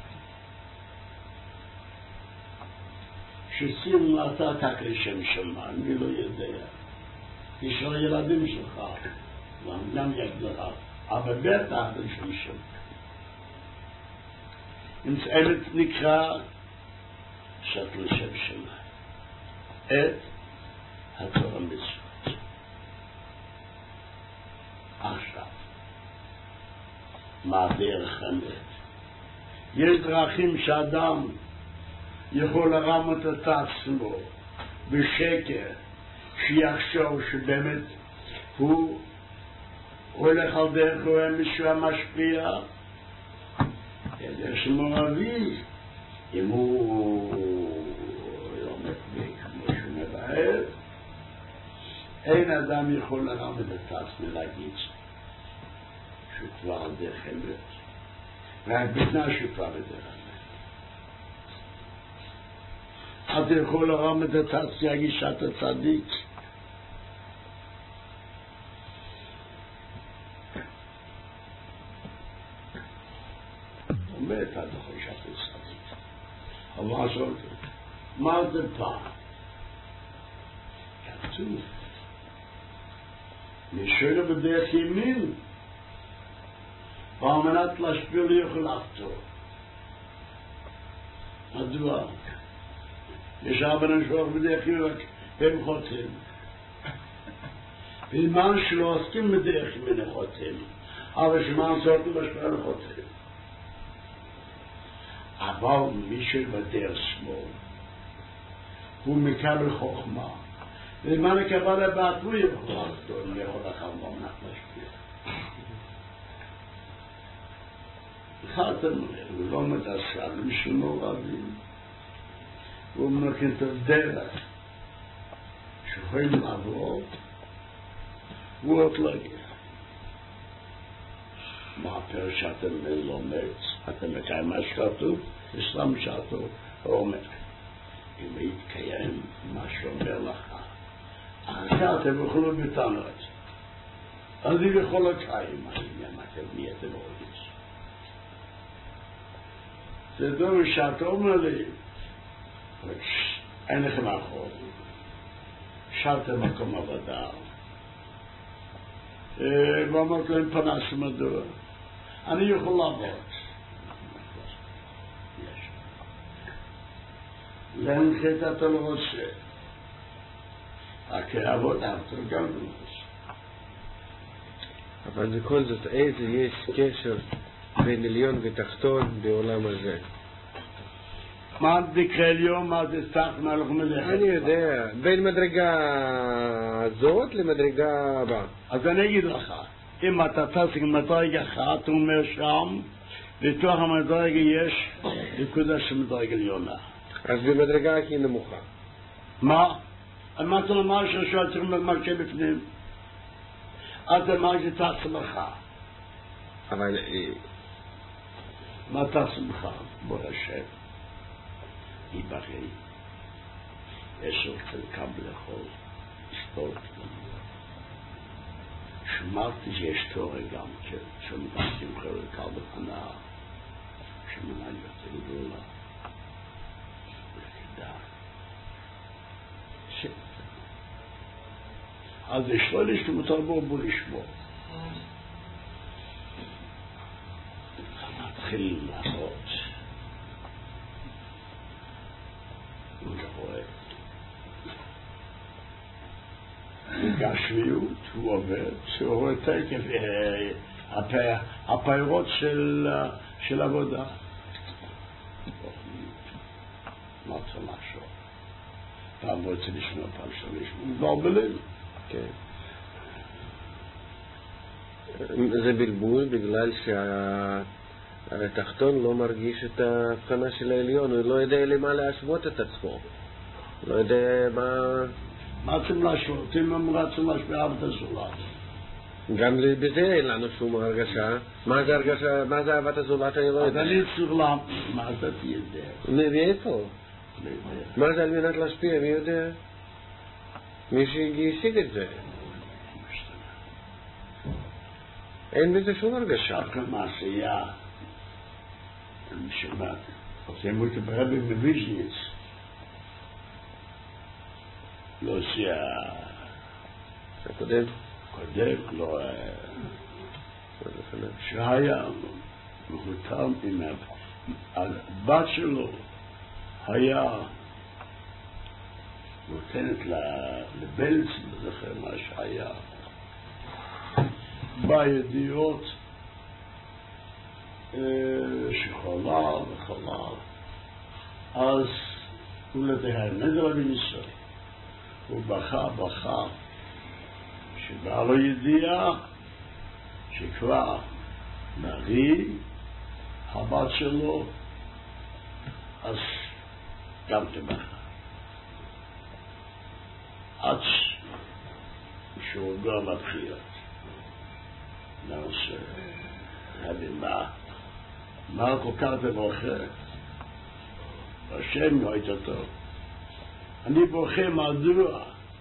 Speaker 1: ששים אתה תקרא שם שמה, אני לא יודע. יש לו ילדים שלך, גם יגיד לך, אבל בטח לשם שם. אם אמת נקרא, שאת לשם שמה. את התורה מצוות. עכשיו, מה דרך אמת? יש דרכים שאדם יכול לרמת את עצמו בשקר, שיחשוב שבאמת הוא הולך על דרך הוא מישהו המשפיע. כדי שמו אבי, אם הוא לא מקביק כמו שהוא מבאר, אין אדם יכול לרמת את עצמו להגיד שהוא כבר על דרך אמת, רק בתנאי שהוא כבר בדרך אמת. אתה יכול לרמת את עצמי הגישת הצדיק. אומר את הדוח גישת הצדיק. אבל מה זאת? מה זה פעם? כתוב. נשאר בדרך ימין, ועל מנת להשפיע לי יכול לחתור. מדוע? יש הרבה נשוח בדרך ימין, הם חוטאים. בזמן שלא עוסקים בדרך ימין חוטאים, אבל שמן סורתו בשפעה לחוטאים. אבל מישהו בדרך שמאל, הוא מקבל חוכמה. בזמן הקבל הבאת הוא יכול לחתור, הוא יכול לחתור במנח להשפיע. אחד אומר, הוא לא מדסה, מישהו מעורבים. הוא מכין את הדרך שיכולים לעבור, הוא עוד לא הגיע. מה אחרי שאתם לומד, אתם מקיים מה שכתוב, וסתם שכתוב, הוא אומר, אם יתקיים מה שאומר לך, אז אתם יכולו בתנות. אז היא יכולה קיים, העניין, אתם מי אתם רואים. זה דבר שאתה אומר לי, אין לכם אחור, שאלתם מקום עבודה, ואומרת להם פנס מדוע, אני יכול לעבוד. יש. להנחית אתה לא רוצה. כעבודה, אתה גם לא רוצה.
Speaker 3: אבל בכל זאת, איזה יש קשר בין עליון ותחתון בעולם הזה?
Speaker 1: מה דקרא עליון, מה זה תחת, מה אנחנו מלאכת?
Speaker 3: אני יודע, בין מדרגה הזאת למדרגה הבאה.
Speaker 1: אז אני אגיד לך, אם אתה תעסק מדרגה אחת, הוא אומר שם, בתוך המדרגה יש נקודה של מדרגה עליונה.
Speaker 3: אז במדרגה הכי נמוכה.
Speaker 1: מה? מה אתה אומר שהשואל צריך מרשה בפנים? אתה מרשה את עצמך.
Speaker 3: אבל...
Speaker 1: מה אתה עצמך? בוא השם. יבריא. יש לך חלקם לאכול. לשתות. שמעתי שיש תורה גם כן, שמדברים חלקם בחנה, שמנה יותר גדולה. וכדאי. ש... אז יש לו לשמות בו בו לשמור. מתחיל לעשות. הוא רואה. גשמיות, הוא עובד, הוא רואה תקף, הפיירות של עבודה. מה צריך משהו? פעם רוצה לשמוע, פעם שלא לשמוע, מבלבלים.
Speaker 3: כן. זה בלבול בגלל שהתחתון לא מרגיש את ההבחנה של העליון, הוא לא יודע למה להשוות את עצמו. לא יודע מה...
Speaker 1: מה צריכים להשוות? אם הם רצים להשפיע את הזולת.
Speaker 3: גם בזה אין לנו שום הרגשה. מה זה הרגשה? מה זה אהבת הזולת? אני לא יודע.
Speaker 1: אז אני צריך לה... מה אתה תדע?
Speaker 3: מאיפה? מה זה על מנת להשפיע? מי יודע? מי שהשיג את זה. אין בזה שום הרגשה.
Speaker 1: עכשיו כמעשייה, אני שמעתי, אז הם היו ברבי בוויז'ניץ, לא עושה...
Speaker 3: הקודם?
Speaker 1: קודם, לא... שהיה מחותם עם הבת שלו, היה נותנת לבלץ, זוכר מה שהיה, בידיעות שחולה וחולה, אז הוא לתהר נדר בניסוי, הוא בכה בכה שבא לו ידיעה שכבר נרי הבת שלו, אז גם תבכה עד שהוא גר לבחיות. נעשה, להבין מה, מה כל כך תבוכה? השם לא היית טוב. אני בוכה מדוע?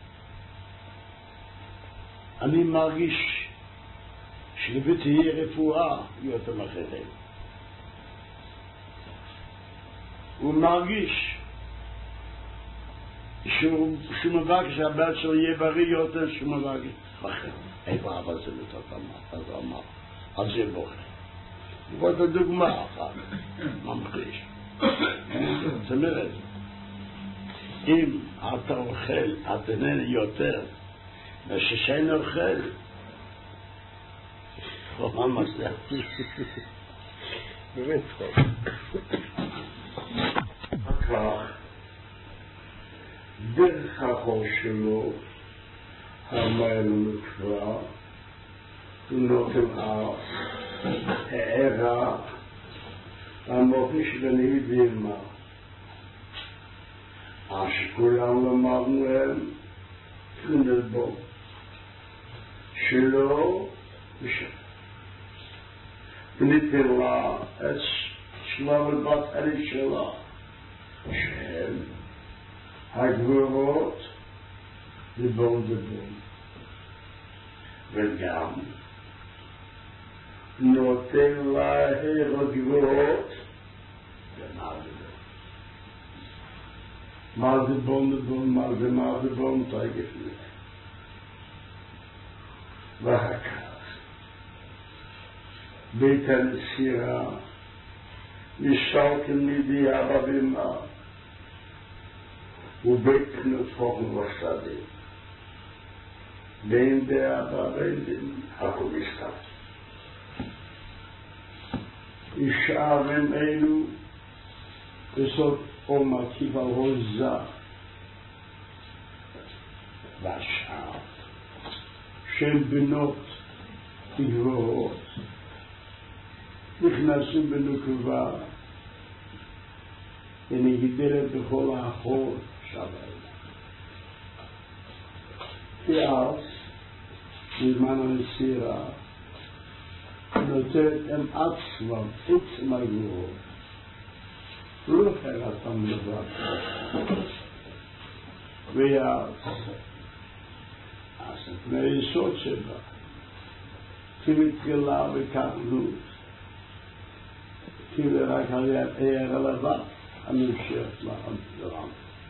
Speaker 1: אני מרגיש שלבתי רפואה יותר מאחרים. הוא מרגיש שהוא מבקש שהבת שלו יהיה בריא יותר, שהוא מבקש אחר. איפה אבא זה מתקמה, אז הוא אמר, אז זה בוכה. זאת הדוגמה אחת, ממחיש. זאת אומרת, אם אתה אוכל, אתה נהנה יותר, וששאין אוכל, מה מסע?
Speaker 3: באמת טוב.
Speaker 1: כך, דרך החור שלו, המים ומקווה, נותם הערה, המוחש בני בימה. שכולם אמרנו הם, תכונל בו, שלא ושם. וניתן לה את שלב בת אלף שלה של הגבורות לבון דבון, וגם נותן לה הגבורות ומה זה מה זה בון דבון, מה זה מה זה בון תגף לי. ואחר כך בית הנסירה נשאלתם מידי אבא ואמא ובית כנותכם ושדה בין דאבא ובין בין הכל מסתר ישארם אלו בסוד עומקים על הוזה והשאר של בנות גבוהות נכנסו בנקבה ונגדלת בכל האחור שבל. ואז בזמן הנסירה נותנת הם עצמם, עצם הגבוהות לא חרתם לבד. ואז אז מהיסוד שבה כמתחילה וקטנות כאילו רק היה רלוות הממשך לעם.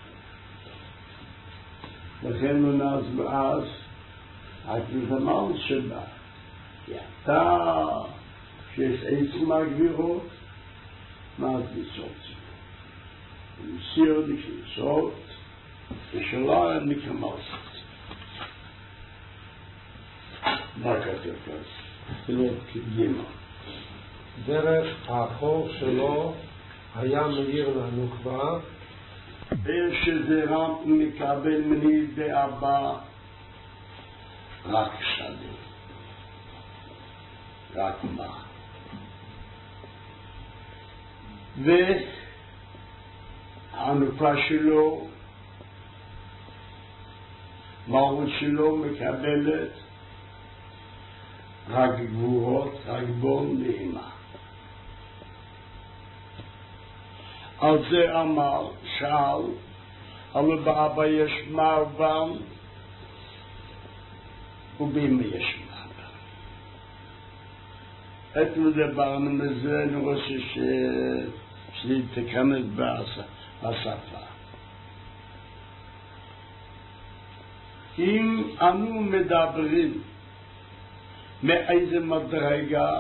Speaker 1: לכן הוא נעז אז הכזמן שבה יתה שיש עצם הגבירות מה זה יסוד שבה ומסיר לכיסות ושלא היה נקמלסת מה כתב כזה? גימה
Speaker 3: דרך האחור שלו היה מאיר לנוקבה
Speaker 1: איך שזה רם מקבל מני דאבא רק שדה רק מה והנוקבה שלו מהות שלו מקבלת רק גבורות, רק בון נעימה. על זה אמר, שאל, אבל באבא יש מערבן, ובאמא יש מערבן. את מדברנו מזה, אני רוצה שהיא תכנת בשפה. אם אנו מדברים מאיזה מדרגה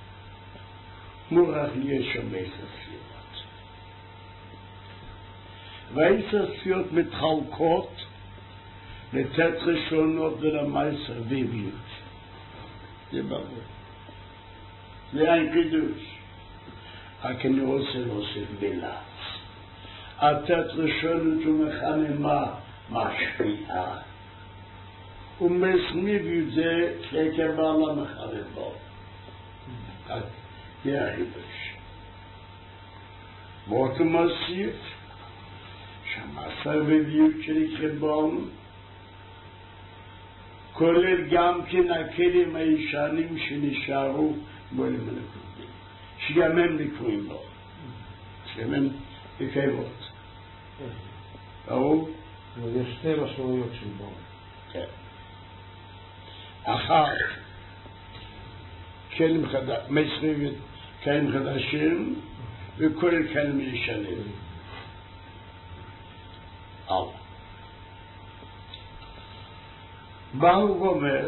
Speaker 1: מורח יש שם עשר ועשר ספיות מתחלקות לתת ראשונות ולמעשר ויביות. זה ברור. זה אין חידוש. רק אני רוצה להוסיף מילה. התת ראשונות ומחנמה משפיעה. ומסמיביות זה כקבל למחרב בו. זה החידוש. ואותו מוסיף שהמעשר ויביות שלי חבון כולל גם כן הכלים הישנים שנשארו בעולם הנקודים. שגם הם נקרואים בו. שגם הם בקייבות. ברור?
Speaker 3: יש שתי משמעויות של בו.
Speaker 1: כן. אחר כלים חדשים, מסריבת כלים חדשים וכל כלים ישנים. אהו. מה הוא אומר?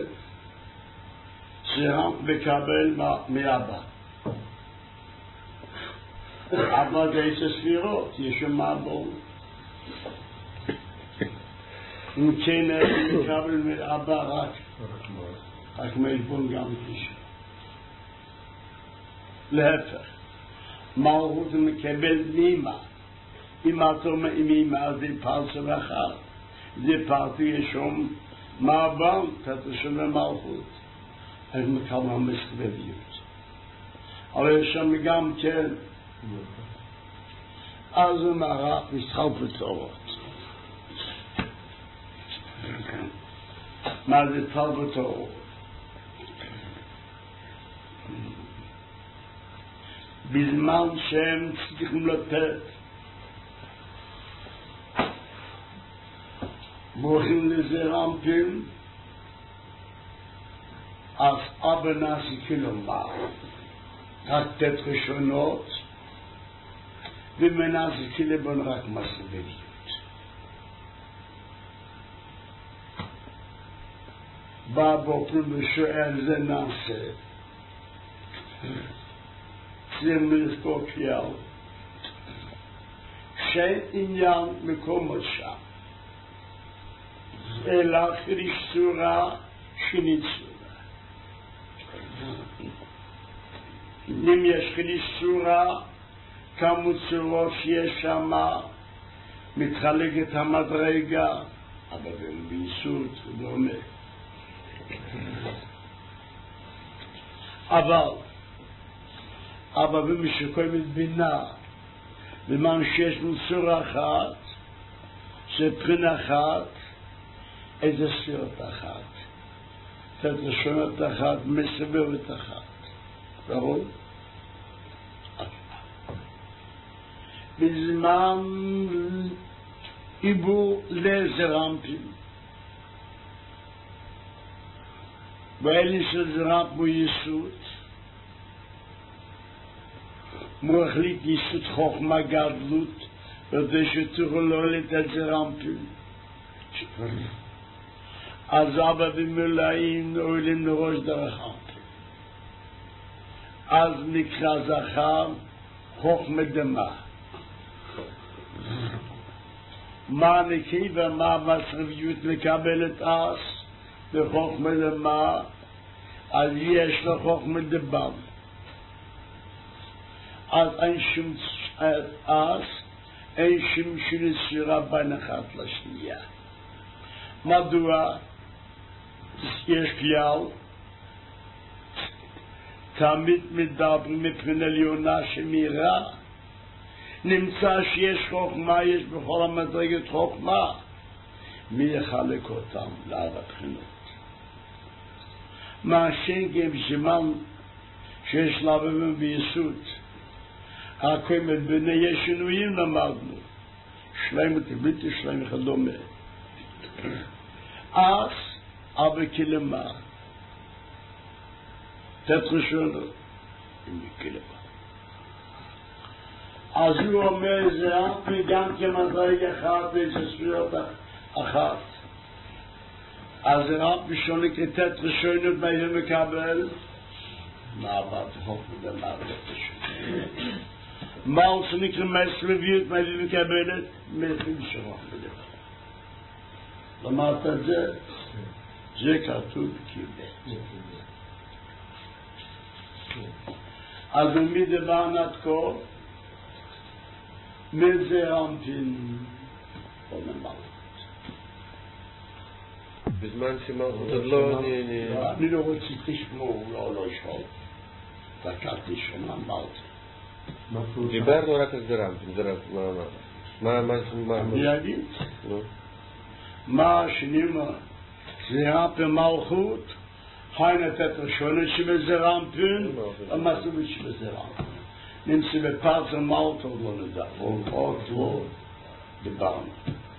Speaker 1: שהם מקבל מאבא. אבא זה עשר ספירות, יש שם מאבא. אם כן, מקבל מאבא רק רק מלבון גם כשם. להפך, מלכות מקבל מאמא. אם אתה אומר מאמא זה פרסה ואחר. זה פרטי ישום מעבן, תתשם למלכות. אז מקבל המסחבביות. אבל יש שם גם כן. אז הוא מראה מסחלפת אורות. מה זה תלבתו? בזמן שהם צריכים לתת. מוכרים לזה רמפים, אז אבא נעשי כלומר, רק תת ראשונות, ומנעשי כלבון רק מסבליות. בא בוקר ושואל זה נעשה, זה מלכו כלל, שאין עניין מקומות שם, אלא חיריש צורה שנית צורה. אם יש חיריש צורה, כמה צורות שיש שם, מתחלקת המדרגה, אבל גם ביסוד דומה. אבל, אבל במי שקוראים בינה, בזמן שיש צורה אחת, שבחינה אחת, איזה ספירות אחת, תת ראשונות אחת, מסברת אחת. ברור? בזמן עיבור לזרמפים, ואלה של זרמפ מו יסוד, מו החליט יסוד חוכמה גדלות, וזה שתוכל להוליד את זרמפים. אז אבא במולאים עולים לראש דרכם. אז נקרא זכר חוכמה דמה. מה נקרא ומה מסרביות מקבלת אז בחוכמה דמה, אז יש לו חוכמה דבם. אז אין שום, אז אין שום שניסירה בין אחת לשנייה. מדוע? יש כלל, תמיד מדברים מבחינה עליונה שמירה, נמצא שיש חוכמה, יש בכל המדרגת חוכמה, מי יחלק אותם לארבע בחינות? מה שגם זמן שיש לבבים ביסוד, הקיימת בני יש שינויים למדנו, שלמת ובלתי שלם וכדומה. אז אבא כלמה, תת ראשונות, אם כלמה. אז הוא אומר זה גם כמדרג אחד ואיזה ספירות אחת. אז זה רק בשונה כתת ראשונות מה זה מקבל? מה עבד חוק ודמר לתשונות. מה עושה נקרא מסלביות מה זה מקבלת? מלכים שרוח בדבר. למדת את זה? זה כתוב קיבל. אז ומי דבר נתקו? מזה רמפין או ממלכות.
Speaker 3: בזמן שמלכות עוד לא...
Speaker 1: אני לא רוצה לשמור, לא לא לשמור. דקתי שמלכות.
Speaker 3: דיברנו רק על זה רמפין, זה רמפין, מה מה? מה?
Speaker 1: אני אגיד. מה שנאמר, זה רמפין מלכות, היינו תת ראשונות שבזה רמפין, המסורת שבזה רמפין. נמצא בפרץ המלכות עוד לא נדע, עוד לא דיברנו.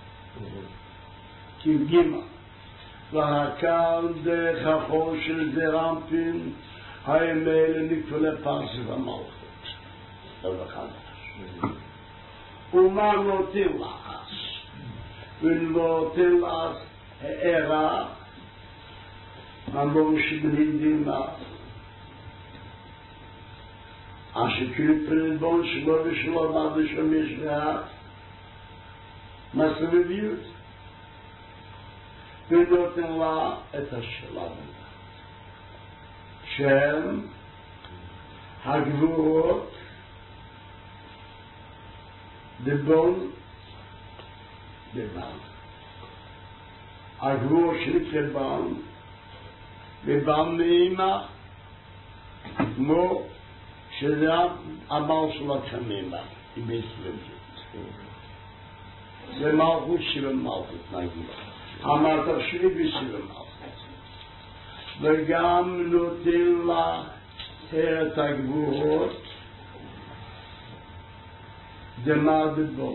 Speaker 1: כי גימה, והקל דרך החור של זה רמפין, הם אלה נקפו לפרץ המלכות. לא בחדש. ומה נותן לך? ונותן לך הערה, אמרו שבנהידים לך, אשר כאילו בון שלו ושלו אמר לשם יש מעט מסבביות ונותן לה את השלב שהם הגבורות דבון דבן הגבורות שנקרא בן ובן מאמא כמו שזה הבעל של הקמימה, היא בסלביות. זה מלכות שבע מלכות, נגיד. אמרת שלי בסבע מלכות. וגם נותן לה את הגבורות, the mounted ball.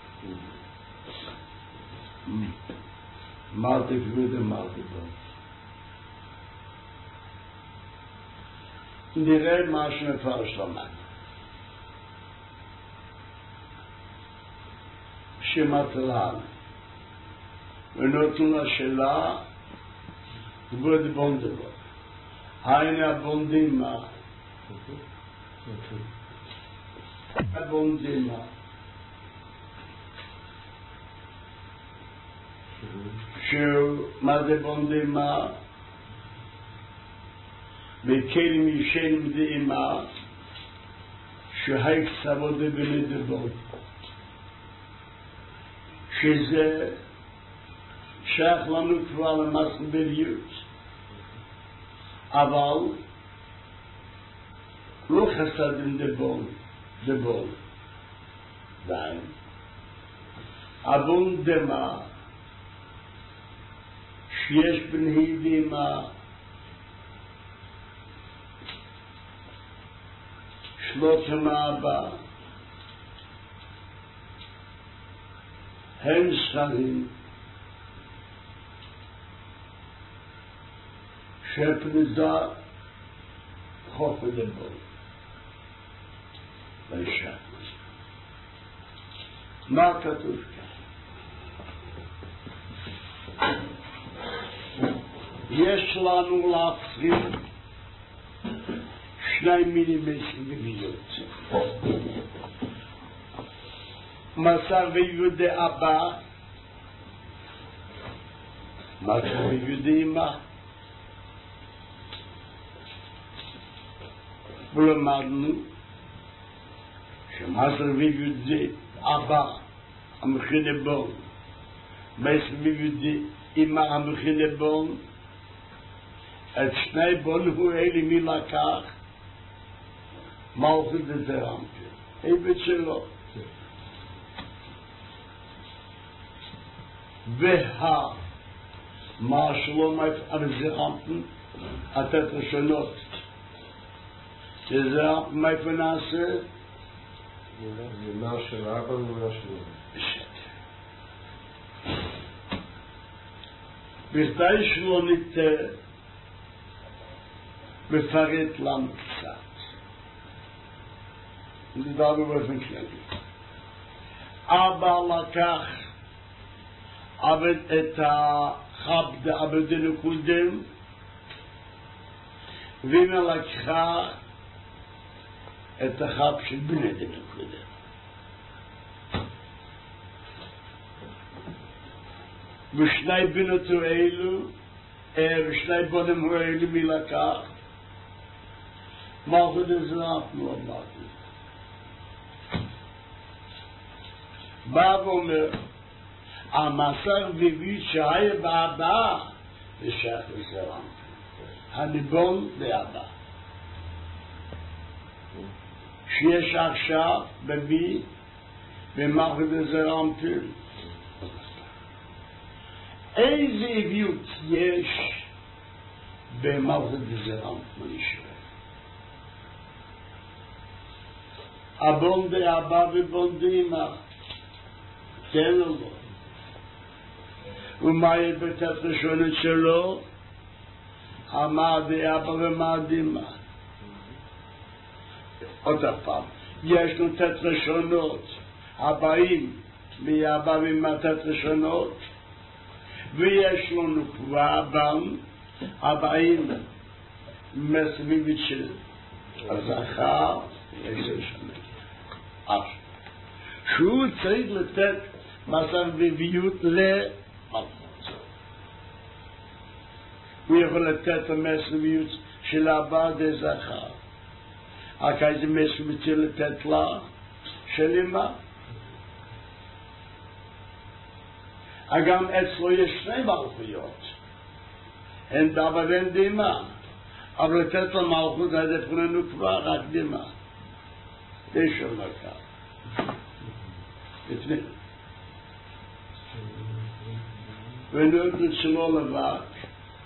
Speaker 1: Mounted with the mounted ball. נראה מה שמפרש למן. שמטלן. ונותן לשאלה גבוד בונדבו. הנה הבונדימה. הבונדימה. שהוא, מה זה בונדימה? וכלים ישנים דאימה שהייק סבודה בנדבות שזה שייך לנו כבר למסל בביות אבל לא חסדים דבול דבול די אבון דמה שיש בנהי דאימה שלושה מהבא הם שרים שפנזה חוף לדבור וישע מה כתוב כאן? יש לנו להפריד שני מילימטרים בביות. מסר ויהודי אבא, מסר ויהודי אמא. ולמדנו שמסר ויהודי אבא המכין בון, מסר ויהודי אמא המכין בון, את שני בון הוא אלי מי לקח מלכות דזרעמפין, עבד שלו. וה מה שלום על זרעמפין התת ראשונות שזרעמפין מאיפה נעשה?
Speaker 3: מילה של אבא ומילה של אבא.
Speaker 1: בסדר. בכדי שלא ניתן מפרט לנו קצת זה דבר באופן כללי. אבא לקח עבד את החב דעבדנו קודם ואמא לקחה את החב של בנדנו קודם. ושני בנותו אלו ושני בונים אלו מי לקח מלכות דזרעמפין לא אמרתי. בא ואומר המסר ויבית שהיה באבא ושייך לזרעמפין הניבון לאבא שיש עכשיו בבי במלכות דזרעמפין. איזה עביות יש במלכות דזרעמפין ישראל? הבון דאבא ובון דאמא תן לו ומה יהיה בתת ראשונת שלו? המה דאבא ומה דאמא. עוד פעם יש לנו תת ראשונות הבאים מאבא ומתת ראשונות ויש לנו כבר בם הבאים מסביבית של הזכר איזה שנה אף שהוא צריך לתת מסר בביות למלכות. הוא יכול לתת המסר בביות של אבא דזכר רק איזה מסר בביות לתת לה של אמא. גם אצלו יש שני מלכויות הן דאבא והן דאמא אבל לתת לה מלכות עד פרנו כבר רק דאמא. זה שום לקח לפני ונותן שלו לבד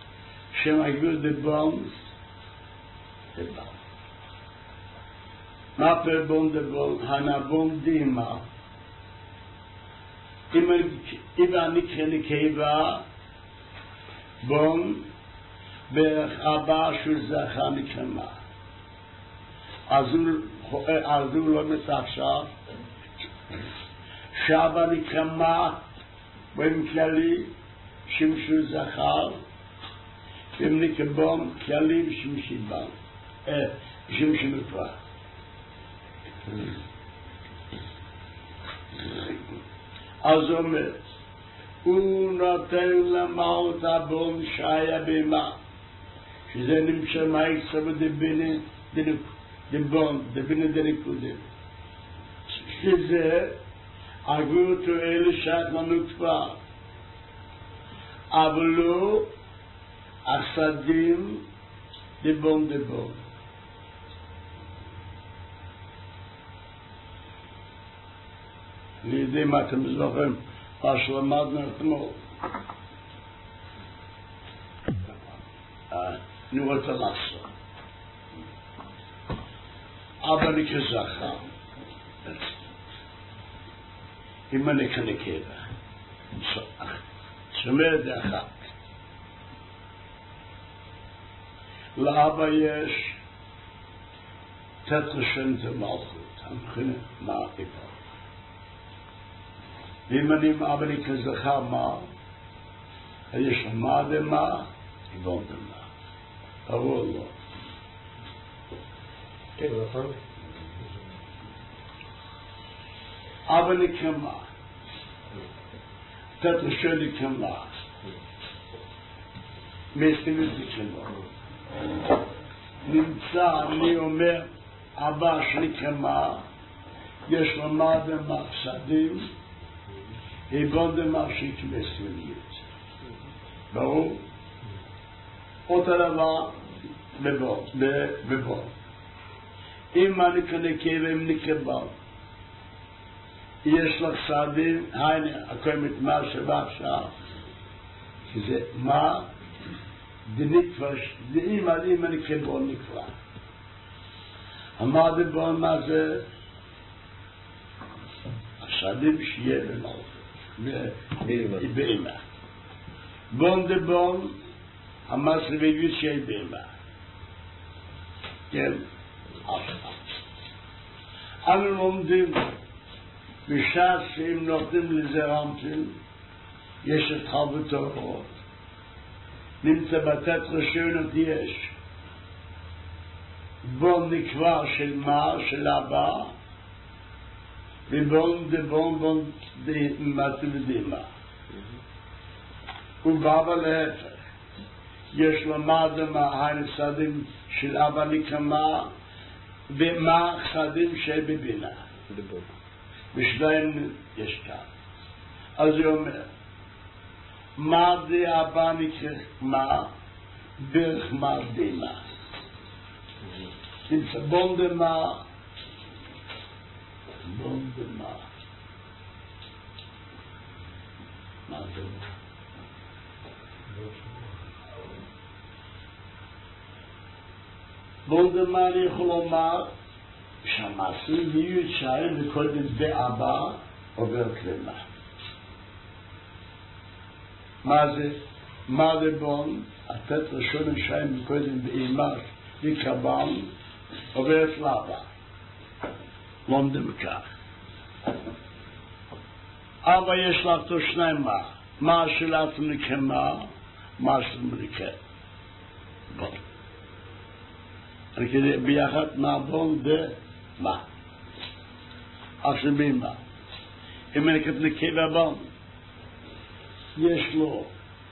Speaker 1: שמגיעו דבונס דבונס מה פה בון דבון? הנבון דימה. אם אני כנקבה, בון, בערך אבא של זכר נקמה. אז הוא לא מתחשב. שאבא נקמה, באופן כללי, שמשו זכר, ואם נקבום כללי שמשי בן. שמשי מפרח. אז אומר, הוא נותן למהות הבון שהיה בימה, שזה נמשל מהיצה ודבינה דבון, דבינה דנקודם. שזה הגבול תואל שאת לנו כבר, אבל לא הסדים דבון דבון. אני יודע מה אתם זוכרים, מה שלמדנו אתמול. אני רוצה לעשות. אבא אני כזכר. אם אני כנקבה. שומע זה אחת. לאבא יש תתרשם את המלכות. המכינה מה איפה. ואם אני עם אבא אני כזכר מה, יש מה דמה, יבון דמה. ברור לא.
Speaker 3: כן, נכון.
Speaker 1: אבא נקמה. תתרשם נקמה. מסתובב נקמה. נמצא, אני אומר, אבא שנקמה, יש לו מה דמה סדים, יבון דמה שיקמס מליות. ברור? אותו דבר בבור, בבור. אם אני כנקבה עם נקבה, יש לך סדים, הנה, הקיימת מה שבא עכשיו, שזה מה, דנקפש, דאמא, דאמא נקבה נקבה. מה דבור, מה זה? הסדים שיהיה במלכות. באמא. בון דבון, המס רביעית שיהיה באמא. כן, עכשיו. אנו לומדים, בשעה שאם נותנים לזה רמפים, יש את חלבו תורות. נמצא בתת רשונות יש. בון נקבע של מה, של אבא, ובון דבון בון דמת ודמה. ובאבא להפך. יש לו מה דמה, היינו סדים של אבא נקמה, ומה סדים שבבינה. בשלהם יש כאן. אז הוא אומר, מה דה אבא נקמה, דרך מה דמה. נמצא בון דמה, בון דמה. מה דמה? בון דמה אני יכול לומר, שהמעשים יהיו שערים וקודם באבא עובר כלמה. מה זה? מה זה בון? התת ראשון שערים וקודם באמא וקבן עוברת לאבא. לומדים כך. אבא יש לך תו שניים מה. מה שלת נקמה, מה שלת נקמה. בון. אני כדי ביחד מהבון במה. עכשיו במה. אם אני כתב נקבה בון, יש לו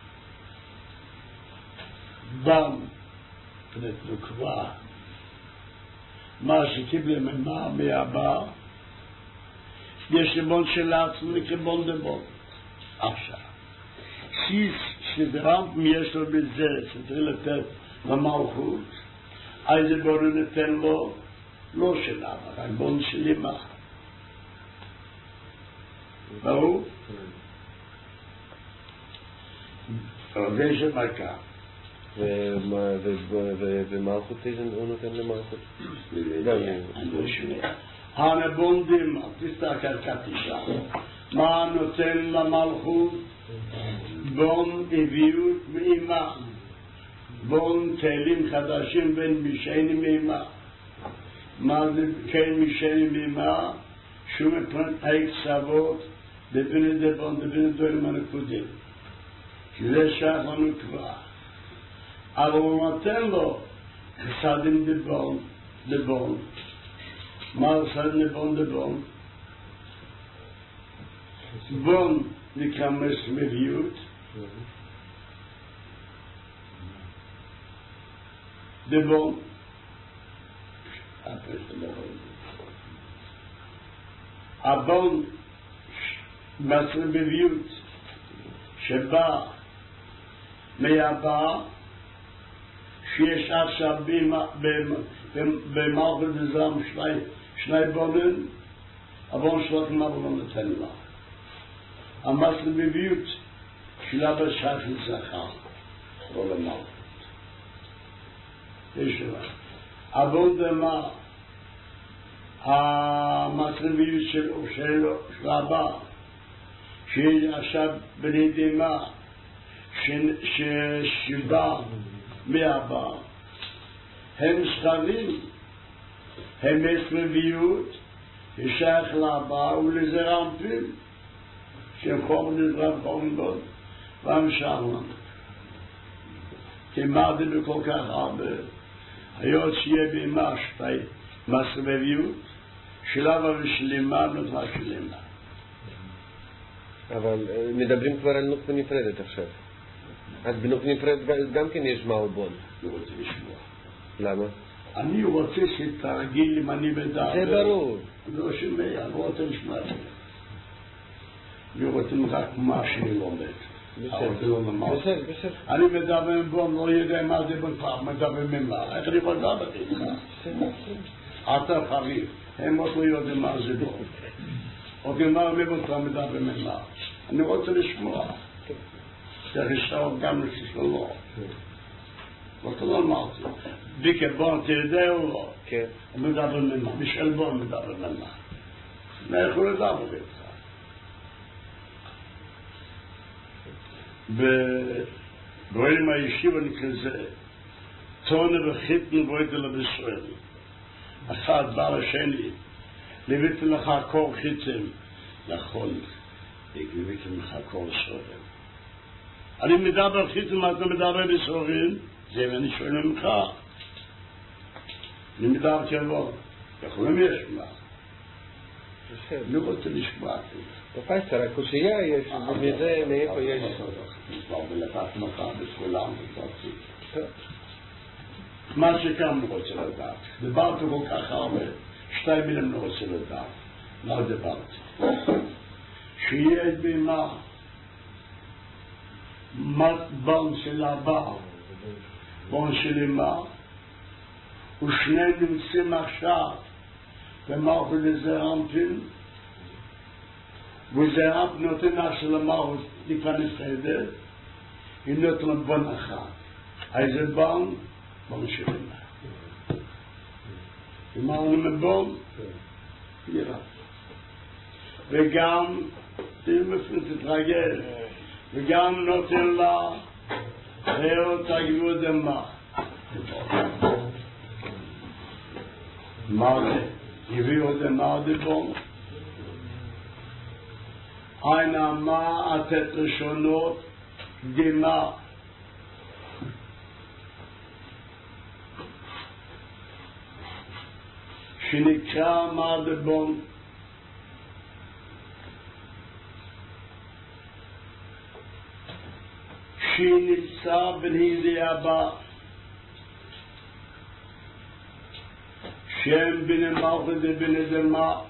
Speaker 1: בון, פנת נקבה, מה שקיבל ממה מהבא, יש לבון של עצמי כבון דבון. עכשיו, שיש שדרמת יש לו בזה, שצריך לתת למלכות, אז בואו ניתן לו, לא של אבא, רק בון של אמא. ברור? רבי שמכה,
Speaker 3: ומלכות איזה הוא נותן למלכות?
Speaker 1: הנבונדים, תסתכל כתישה, מה נותן למלכות? בון אביות ואימה, בון תהילים חדשים בין משנים ואימה. מה זה כן משנים ואימה? שהוא מפרנט ההקצוות בבין דבון, בבין דברים הנקודים. זה שייך לנו כבר. אבל הוא נותן לו חסדים דבון, דבון. מה חסדים דבון, דבון? בון נקרא מסמביות. דבון. הבון מסמביות שבא מהבא שיש עכשיו במלכות דזם שני בונים, הבון שלכם אבל לא נותן לה. המסמביות שלה בשייך לזכר, לא למלכות. יש לה. הבון דמה, המסמביות של הבא, שיש עכשיו בני דמה, שבא מהבא, הם שכבים, הם מסמביות, ששייך לבא ולזרע אנפין, שהם חורם לזרע חורם בוד, והם שם. כמעט בכל כך הרבה, היות שיהיה בימה שתי מסמביות, שלב ושלימה נותרה שלימה.
Speaker 3: אבל מדברים כבר על נוקבה נפרדת עכשיו. אז בנוקבה נפרדת גם כן יש מהו בון.
Speaker 1: אני רוצה לשמוע.
Speaker 3: למה?
Speaker 1: אני רוצה שתרגיל אם אני מדבר.
Speaker 3: זה ברור.
Speaker 1: לא שומע, אני רוצה לשמוע. אני רוצה רק מה שאני לומד.
Speaker 3: בסדר, בסדר.
Speaker 1: אני מדבר עם בון, לא יודע מה זה בון פעם, מדבר ממלה. איך אני יכול לדבר איתך? אתה חריף, הם עוד לא יודעים מה זה בון. עוד אמר מבוטה מדבר ממלה. אני רוצה לשמוע. צריך לשאול גם לשאולו. ואתה לא אמרתי. ביקר בון תרדה או לא?
Speaker 3: כן.
Speaker 1: הוא מדבר ממלה. בשביל בון מדבר ממלה. מה יכול לדבר איתך? ברואים הישיבה נקרא תונה וחיתן בויתה לבשראל. אחד בעל השני. לביתי לך קור חיצם. נכון. לביתי לך קור סורים. אני מדבר חיצם, אתה מדבר בסורים. זה ואני שואל ממך. אני מדבר כבוד. יכולים לשמוע. אני רוצה לשמוע.
Speaker 3: פרופסור, הקושייה יש, ומזה מאיפה יש?
Speaker 1: כבר בלקחת מכה בסולם ותוציא. מה שכאן אני רוצה לדעת. דיברתי כל כך הרבה. שתי מילים אני רוצה לדעת. מה דיברתי? שיהיה בימה בון של הבא, בון של אמא, ושני נמצאים עכשיו במלכות לזרע אנפין, וזרע אנפין נותן של המלכות נקרא נפרדת, היא נותן בון אחד. איזה בון? בון של אמא. אמרנו מבון? נראה. וגם, תהיה מפריט תתרגל, וגם נותן לה ראו תגיבו דמה. מה זה? הביאו דמה דבון. אין אמה עתת ראשונות דמה. שנקרא מה דבון. שנמצא בנהידי הבא. שם בן מלכות ובן דמה.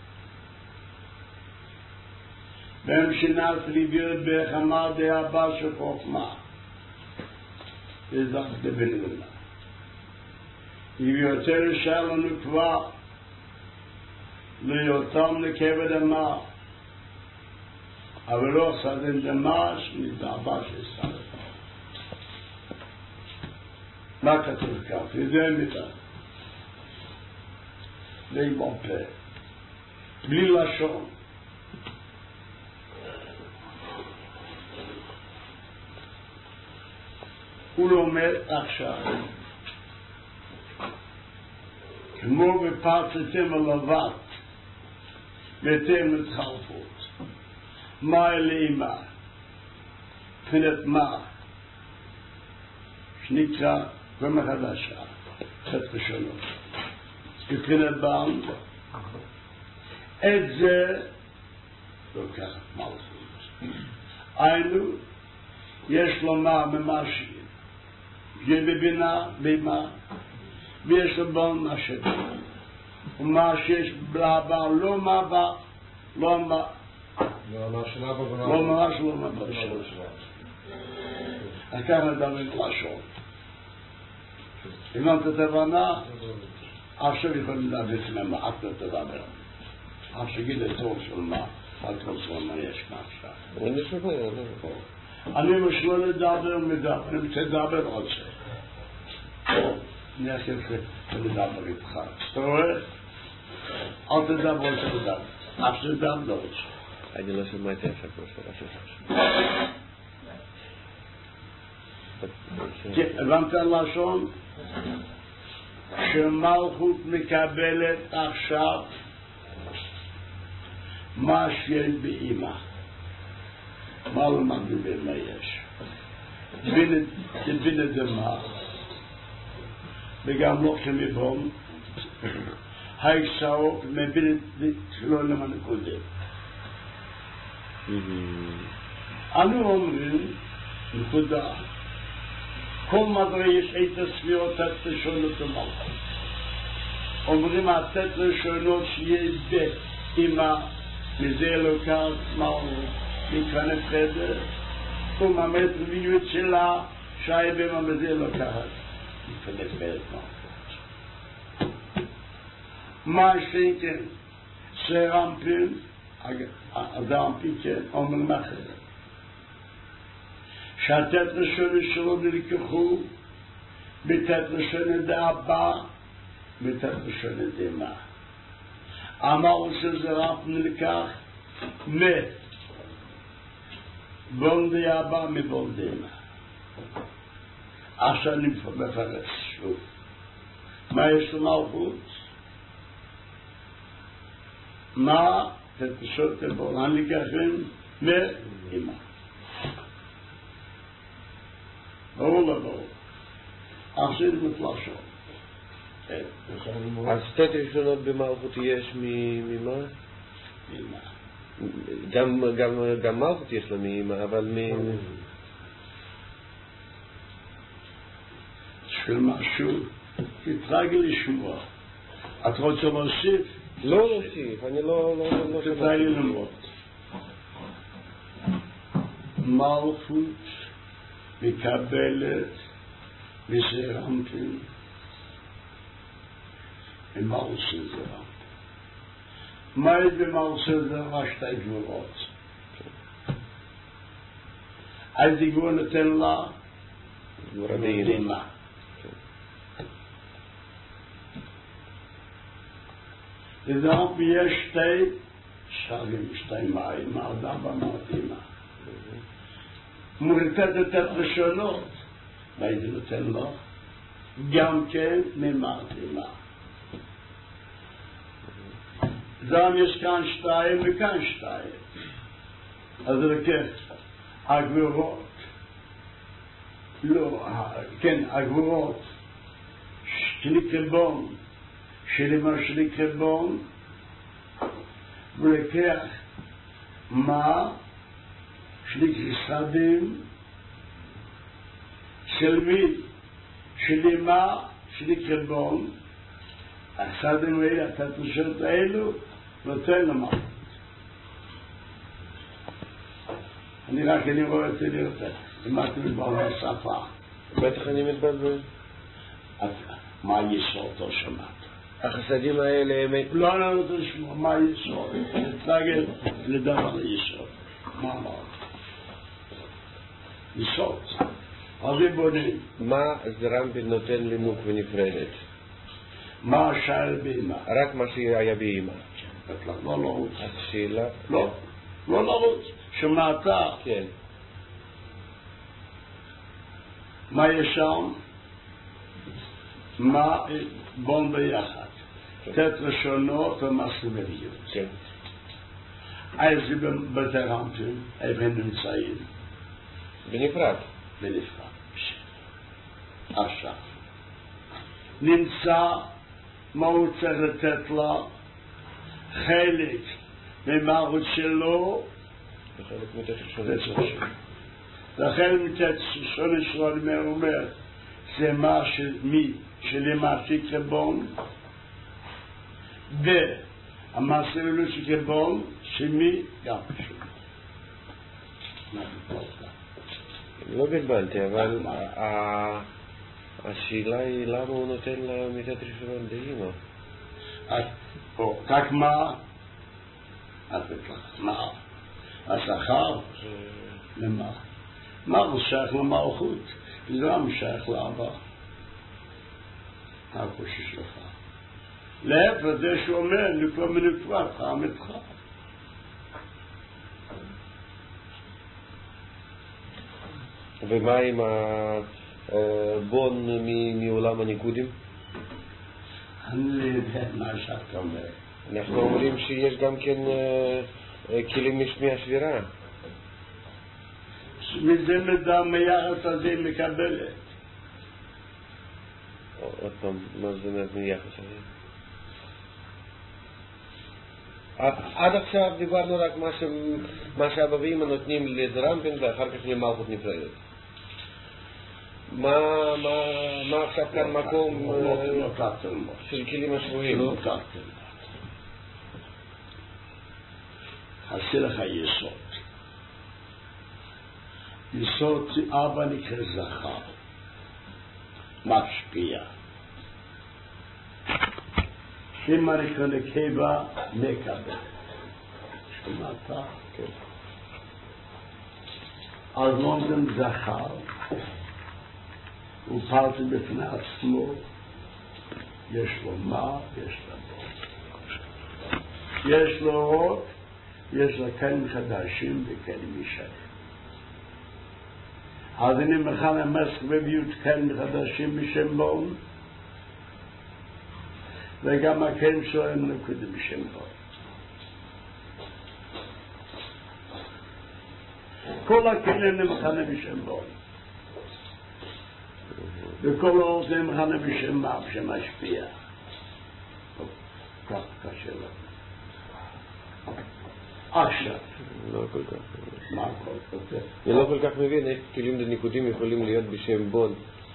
Speaker 1: והם שנס ליביות בהחמה די הבא של חוכמה. וזך דבן דמה. ויותר שלנו כבר ליותם לכבד דמה. אבל לא סדן דמה שנדע הבא של סדן. מה כתוב כאן? זה מידה. זה עם פה. בלי לשון. הוא לומד עכשיו. כמו בפרצתם הלבט, ואתם מתחלפות. מה אלימה? מבחינת מה? שנקרא גמר חדשה, חטא ראשונות. מבחינת בעם, את זה לוקח מלכות. היינו, יש לומר ממשי, זה בבינה, במה, ויש לו מה שבא. ומה שיש בלה בא, לא מה בא, לא מה.
Speaker 3: לא מה שלה בא,
Speaker 1: לא ממש לא מה בא בשביל. וכך נדבר לשון. אם אתה תבנה, עכשיו יכולים לדבר לפני מה, את לא תדבר. אף שגיד את טוב של מה, על כל זמן מה יש מה עכשיו.
Speaker 3: אין לי שפה,
Speaker 1: אני משלו לדבר מדבר, אני רוצה לדבר עוד זה. אני אכן לדבר איתך. אתה רואה? אל תדבר עוד לדבר. אף שדבר לא עוד זה.
Speaker 3: אני לא שמעתי אפשר כמו שאלה שלך.
Speaker 1: הבנת לשון? שמלכות מקבלת עכשיו מה שיש באמא. מה לא מגביל מה יש? תבין את זה מה? וגם לא כמבום הישאות מבין את זה שלא למה נקודם. אנו אומרים נקודה כל מדרי יש את הסבירות את לשונות המלכות. אומרים התת לשונות שיהיה באמא מזה אלוקת מלכות נקרא נפחדת ומאמת רביעות שלה שהיה במה מזה אלוקת נקרא נפחדת מלכות. מה שכן שרמפין אדם פיקן אומרים אחרת שהתת לשונות שלו נלקחו בתת לשונות דאבא בתת לשונות דמה. אמרו שזה רב נלקח מ בונדי אבא מבונדי אמא. עכשיו אני מפרש שוב. מה יש למלכות? מה תתשוט לבון נלקחים מאמא. ברור לבוא. עכשיו מתלשון.
Speaker 3: אז שתי ראשונות במלכות יש ממה?
Speaker 1: מאמא.
Speaker 3: גם, גם, גם מלכות יש לה מאמא, אבל מ...
Speaker 1: של משהו, תתרגל לשמוע. את רוצה להוסיף?
Speaker 3: לא להוסיף, אני לא... לא
Speaker 1: תתרגל ללמוד. מלכות מקבלת מסרמפים ומלסה זרם. מה יש במלסה זרם? שתי גבורות. אז גבור נתן לה דמה. לזרם יש שתי שרים, שתי מים, האדם והמרדימה. מורכת לתת לשונות, והייתי נותן לו גם כן ממרדימה. זרם יש כאן שתיים וכאן שתיים. אז לקח הגבורות, לא, כן, הגבורות, שנקרבון, שלמה שנקרבון, ולקח מה שנקרסדים, של מי, שלמה שנקרבון, הסדים האלה, התתושות האלו, נותן למלכות. אני רק אני רואה את זה לראות, אם את מתבלבל בשפה.
Speaker 3: בטח אני מתבלבל.
Speaker 1: מה יסודו שמעת?
Speaker 3: החסדים האלה הם...
Speaker 1: לא, לא, לא תשמע, מה יסוד? תתרגל לדבר יסוד. מה אמרת? יסוד. אז הם בונים.
Speaker 3: מה זרמפין נותן לנוקבה נפרדת?
Speaker 1: מה השאר באמא?
Speaker 3: רק מה שהיה באמא.
Speaker 1: לא לרוץ.
Speaker 3: השאלה...
Speaker 1: לא, לא לרוץ. שמעת?
Speaker 3: כן.
Speaker 1: מה יש שם? מה בון ביחד. תת ראשונות ומסמריות.
Speaker 3: כן.
Speaker 1: אז בזרמפין, איפה הם נמצאים?
Speaker 3: בנפרד.
Speaker 1: בנפרד. עכשיו. נמצא מה הוא צריך לתת לה חלק ממהות שלו
Speaker 3: וחלק מתת ראשונה שלו.
Speaker 1: לכן מתת ראשונה שלו אני אומר זה מה שמי שלמעשי כבון והמעשה לא שכבון שמי גם פשוט.
Speaker 3: לא בלבלתי, אבל השאלה היא למה הוא נותן לה מתת ראשונה באמא.
Speaker 1: רק מה? מה? השכר? למה? מה הוא שייך למלכות? למה שייך לאבא? הקושי שלך. להפך זה שהוא אומר, נקרא מנקרא, חם אתך.
Speaker 3: ומה עם הבון מעולם הניקודים?
Speaker 1: אני לא יודע מה שאתה אומר.
Speaker 3: אנחנו אומרים שיש גם כן כלים מהשבירה.
Speaker 1: מזה מידע מיחס הזה מקבלת.
Speaker 3: עוד פעם, מה זה מיחס הזה? עד עכשיו דיברנו רק מה שאבא ואמא נותנים לזרמפין ואחר כך למלכות נפרדת. מה עכשיו כאן מקום של כלים השבויים?
Speaker 1: לא תקתם. עשה לך יסוד. יסוד אבא נקרא זכר. משפיע. אמא נקרא נקבה מקבל. שמעת?
Speaker 3: כן.
Speaker 1: אז לומדים זכר. הוא פעלתי בפני עצמו. יש לו מה? יש לו בו. יש לו עוד. יש לו כלים חדשים וכלים ישנים. אז אני מכן המסק בביאות כלים חדשים בשם בון, וגם הכלים שלהם נקודים בשם בון. כל הכלים נמכנה בשם בון. וכל עוד נמכנה בשם מה? בשם משפיע. כך קשה לו. עכשיו.
Speaker 3: לא כל כך.
Speaker 1: מה כל כך?
Speaker 3: אני לא כל כך מבין איך כלים דניקודים יכולים להיות בשם בון.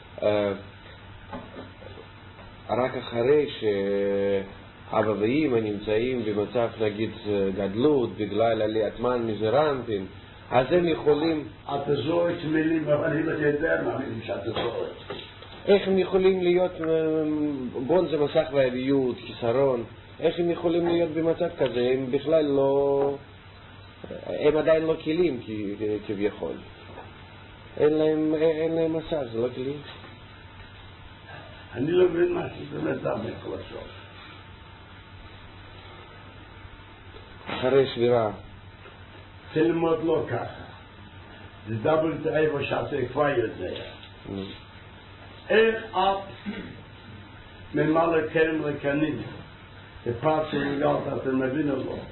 Speaker 3: רק אחרי שאבא ואמא נמצאים במצב נגיד גדלות בגלל עליית מן מזרמפין, אז הם יכולים...
Speaker 1: אתה זורק מילים, אבל אני לא יודע מה מילים שאתה זורק.
Speaker 3: איך הם יכולים להיות... בון זה מסך והביות, חיסרון. איך הם יכולים להיות במצב כזה? הם בכלל לא... הם עדיין לא כלים כביכול. אין להם, אין להם מסך, זה לא כלים.
Speaker 1: אני לא מבין מה שזה נדע מכל הסוף.
Speaker 3: אחרי שבירה.
Speaker 1: תלמוד לא ככה. זה דבל תאיבו שאתה כבר יודע. איך את ממלא כלים רקנים בפרט שלגלת אתם מבין או לא?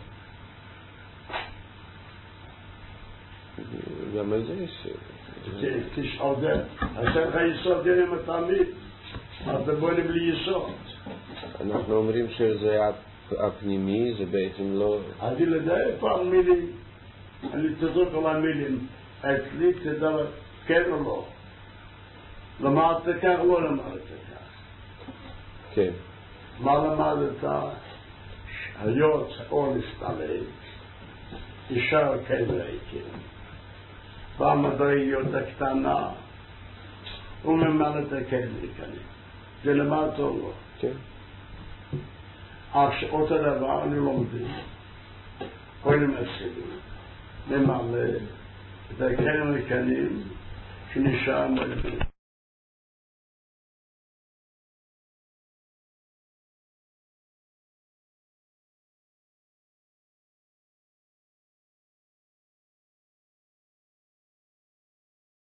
Speaker 3: גם על זה יש...
Speaker 1: תשאל זה. עשה לך יסוד דרך התמיד. אתה בונים בלי יסוד.
Speaker 3: אנחנו אומרים שזה הפנימי, זה בעצם לא...
Speaker 1: אני יודע איפה המילים. אני תזרוק על המילים. אצלי תדע כן או לא. למדת כך או לא למדת כך?
Speaker 3: כן.
Speaker 1: מה למדת? היות או נסתלק. אישה כן ראיתי. והמדרגיות הקטנה הוא ממלא את הכלים לכאן. זה למדת או לא?
Speaker 3: כן.
Speaker 1: אך שאותו דבר אני לא מבין. קודם עשינו. ממלא את הכלים לכאנים שנשאר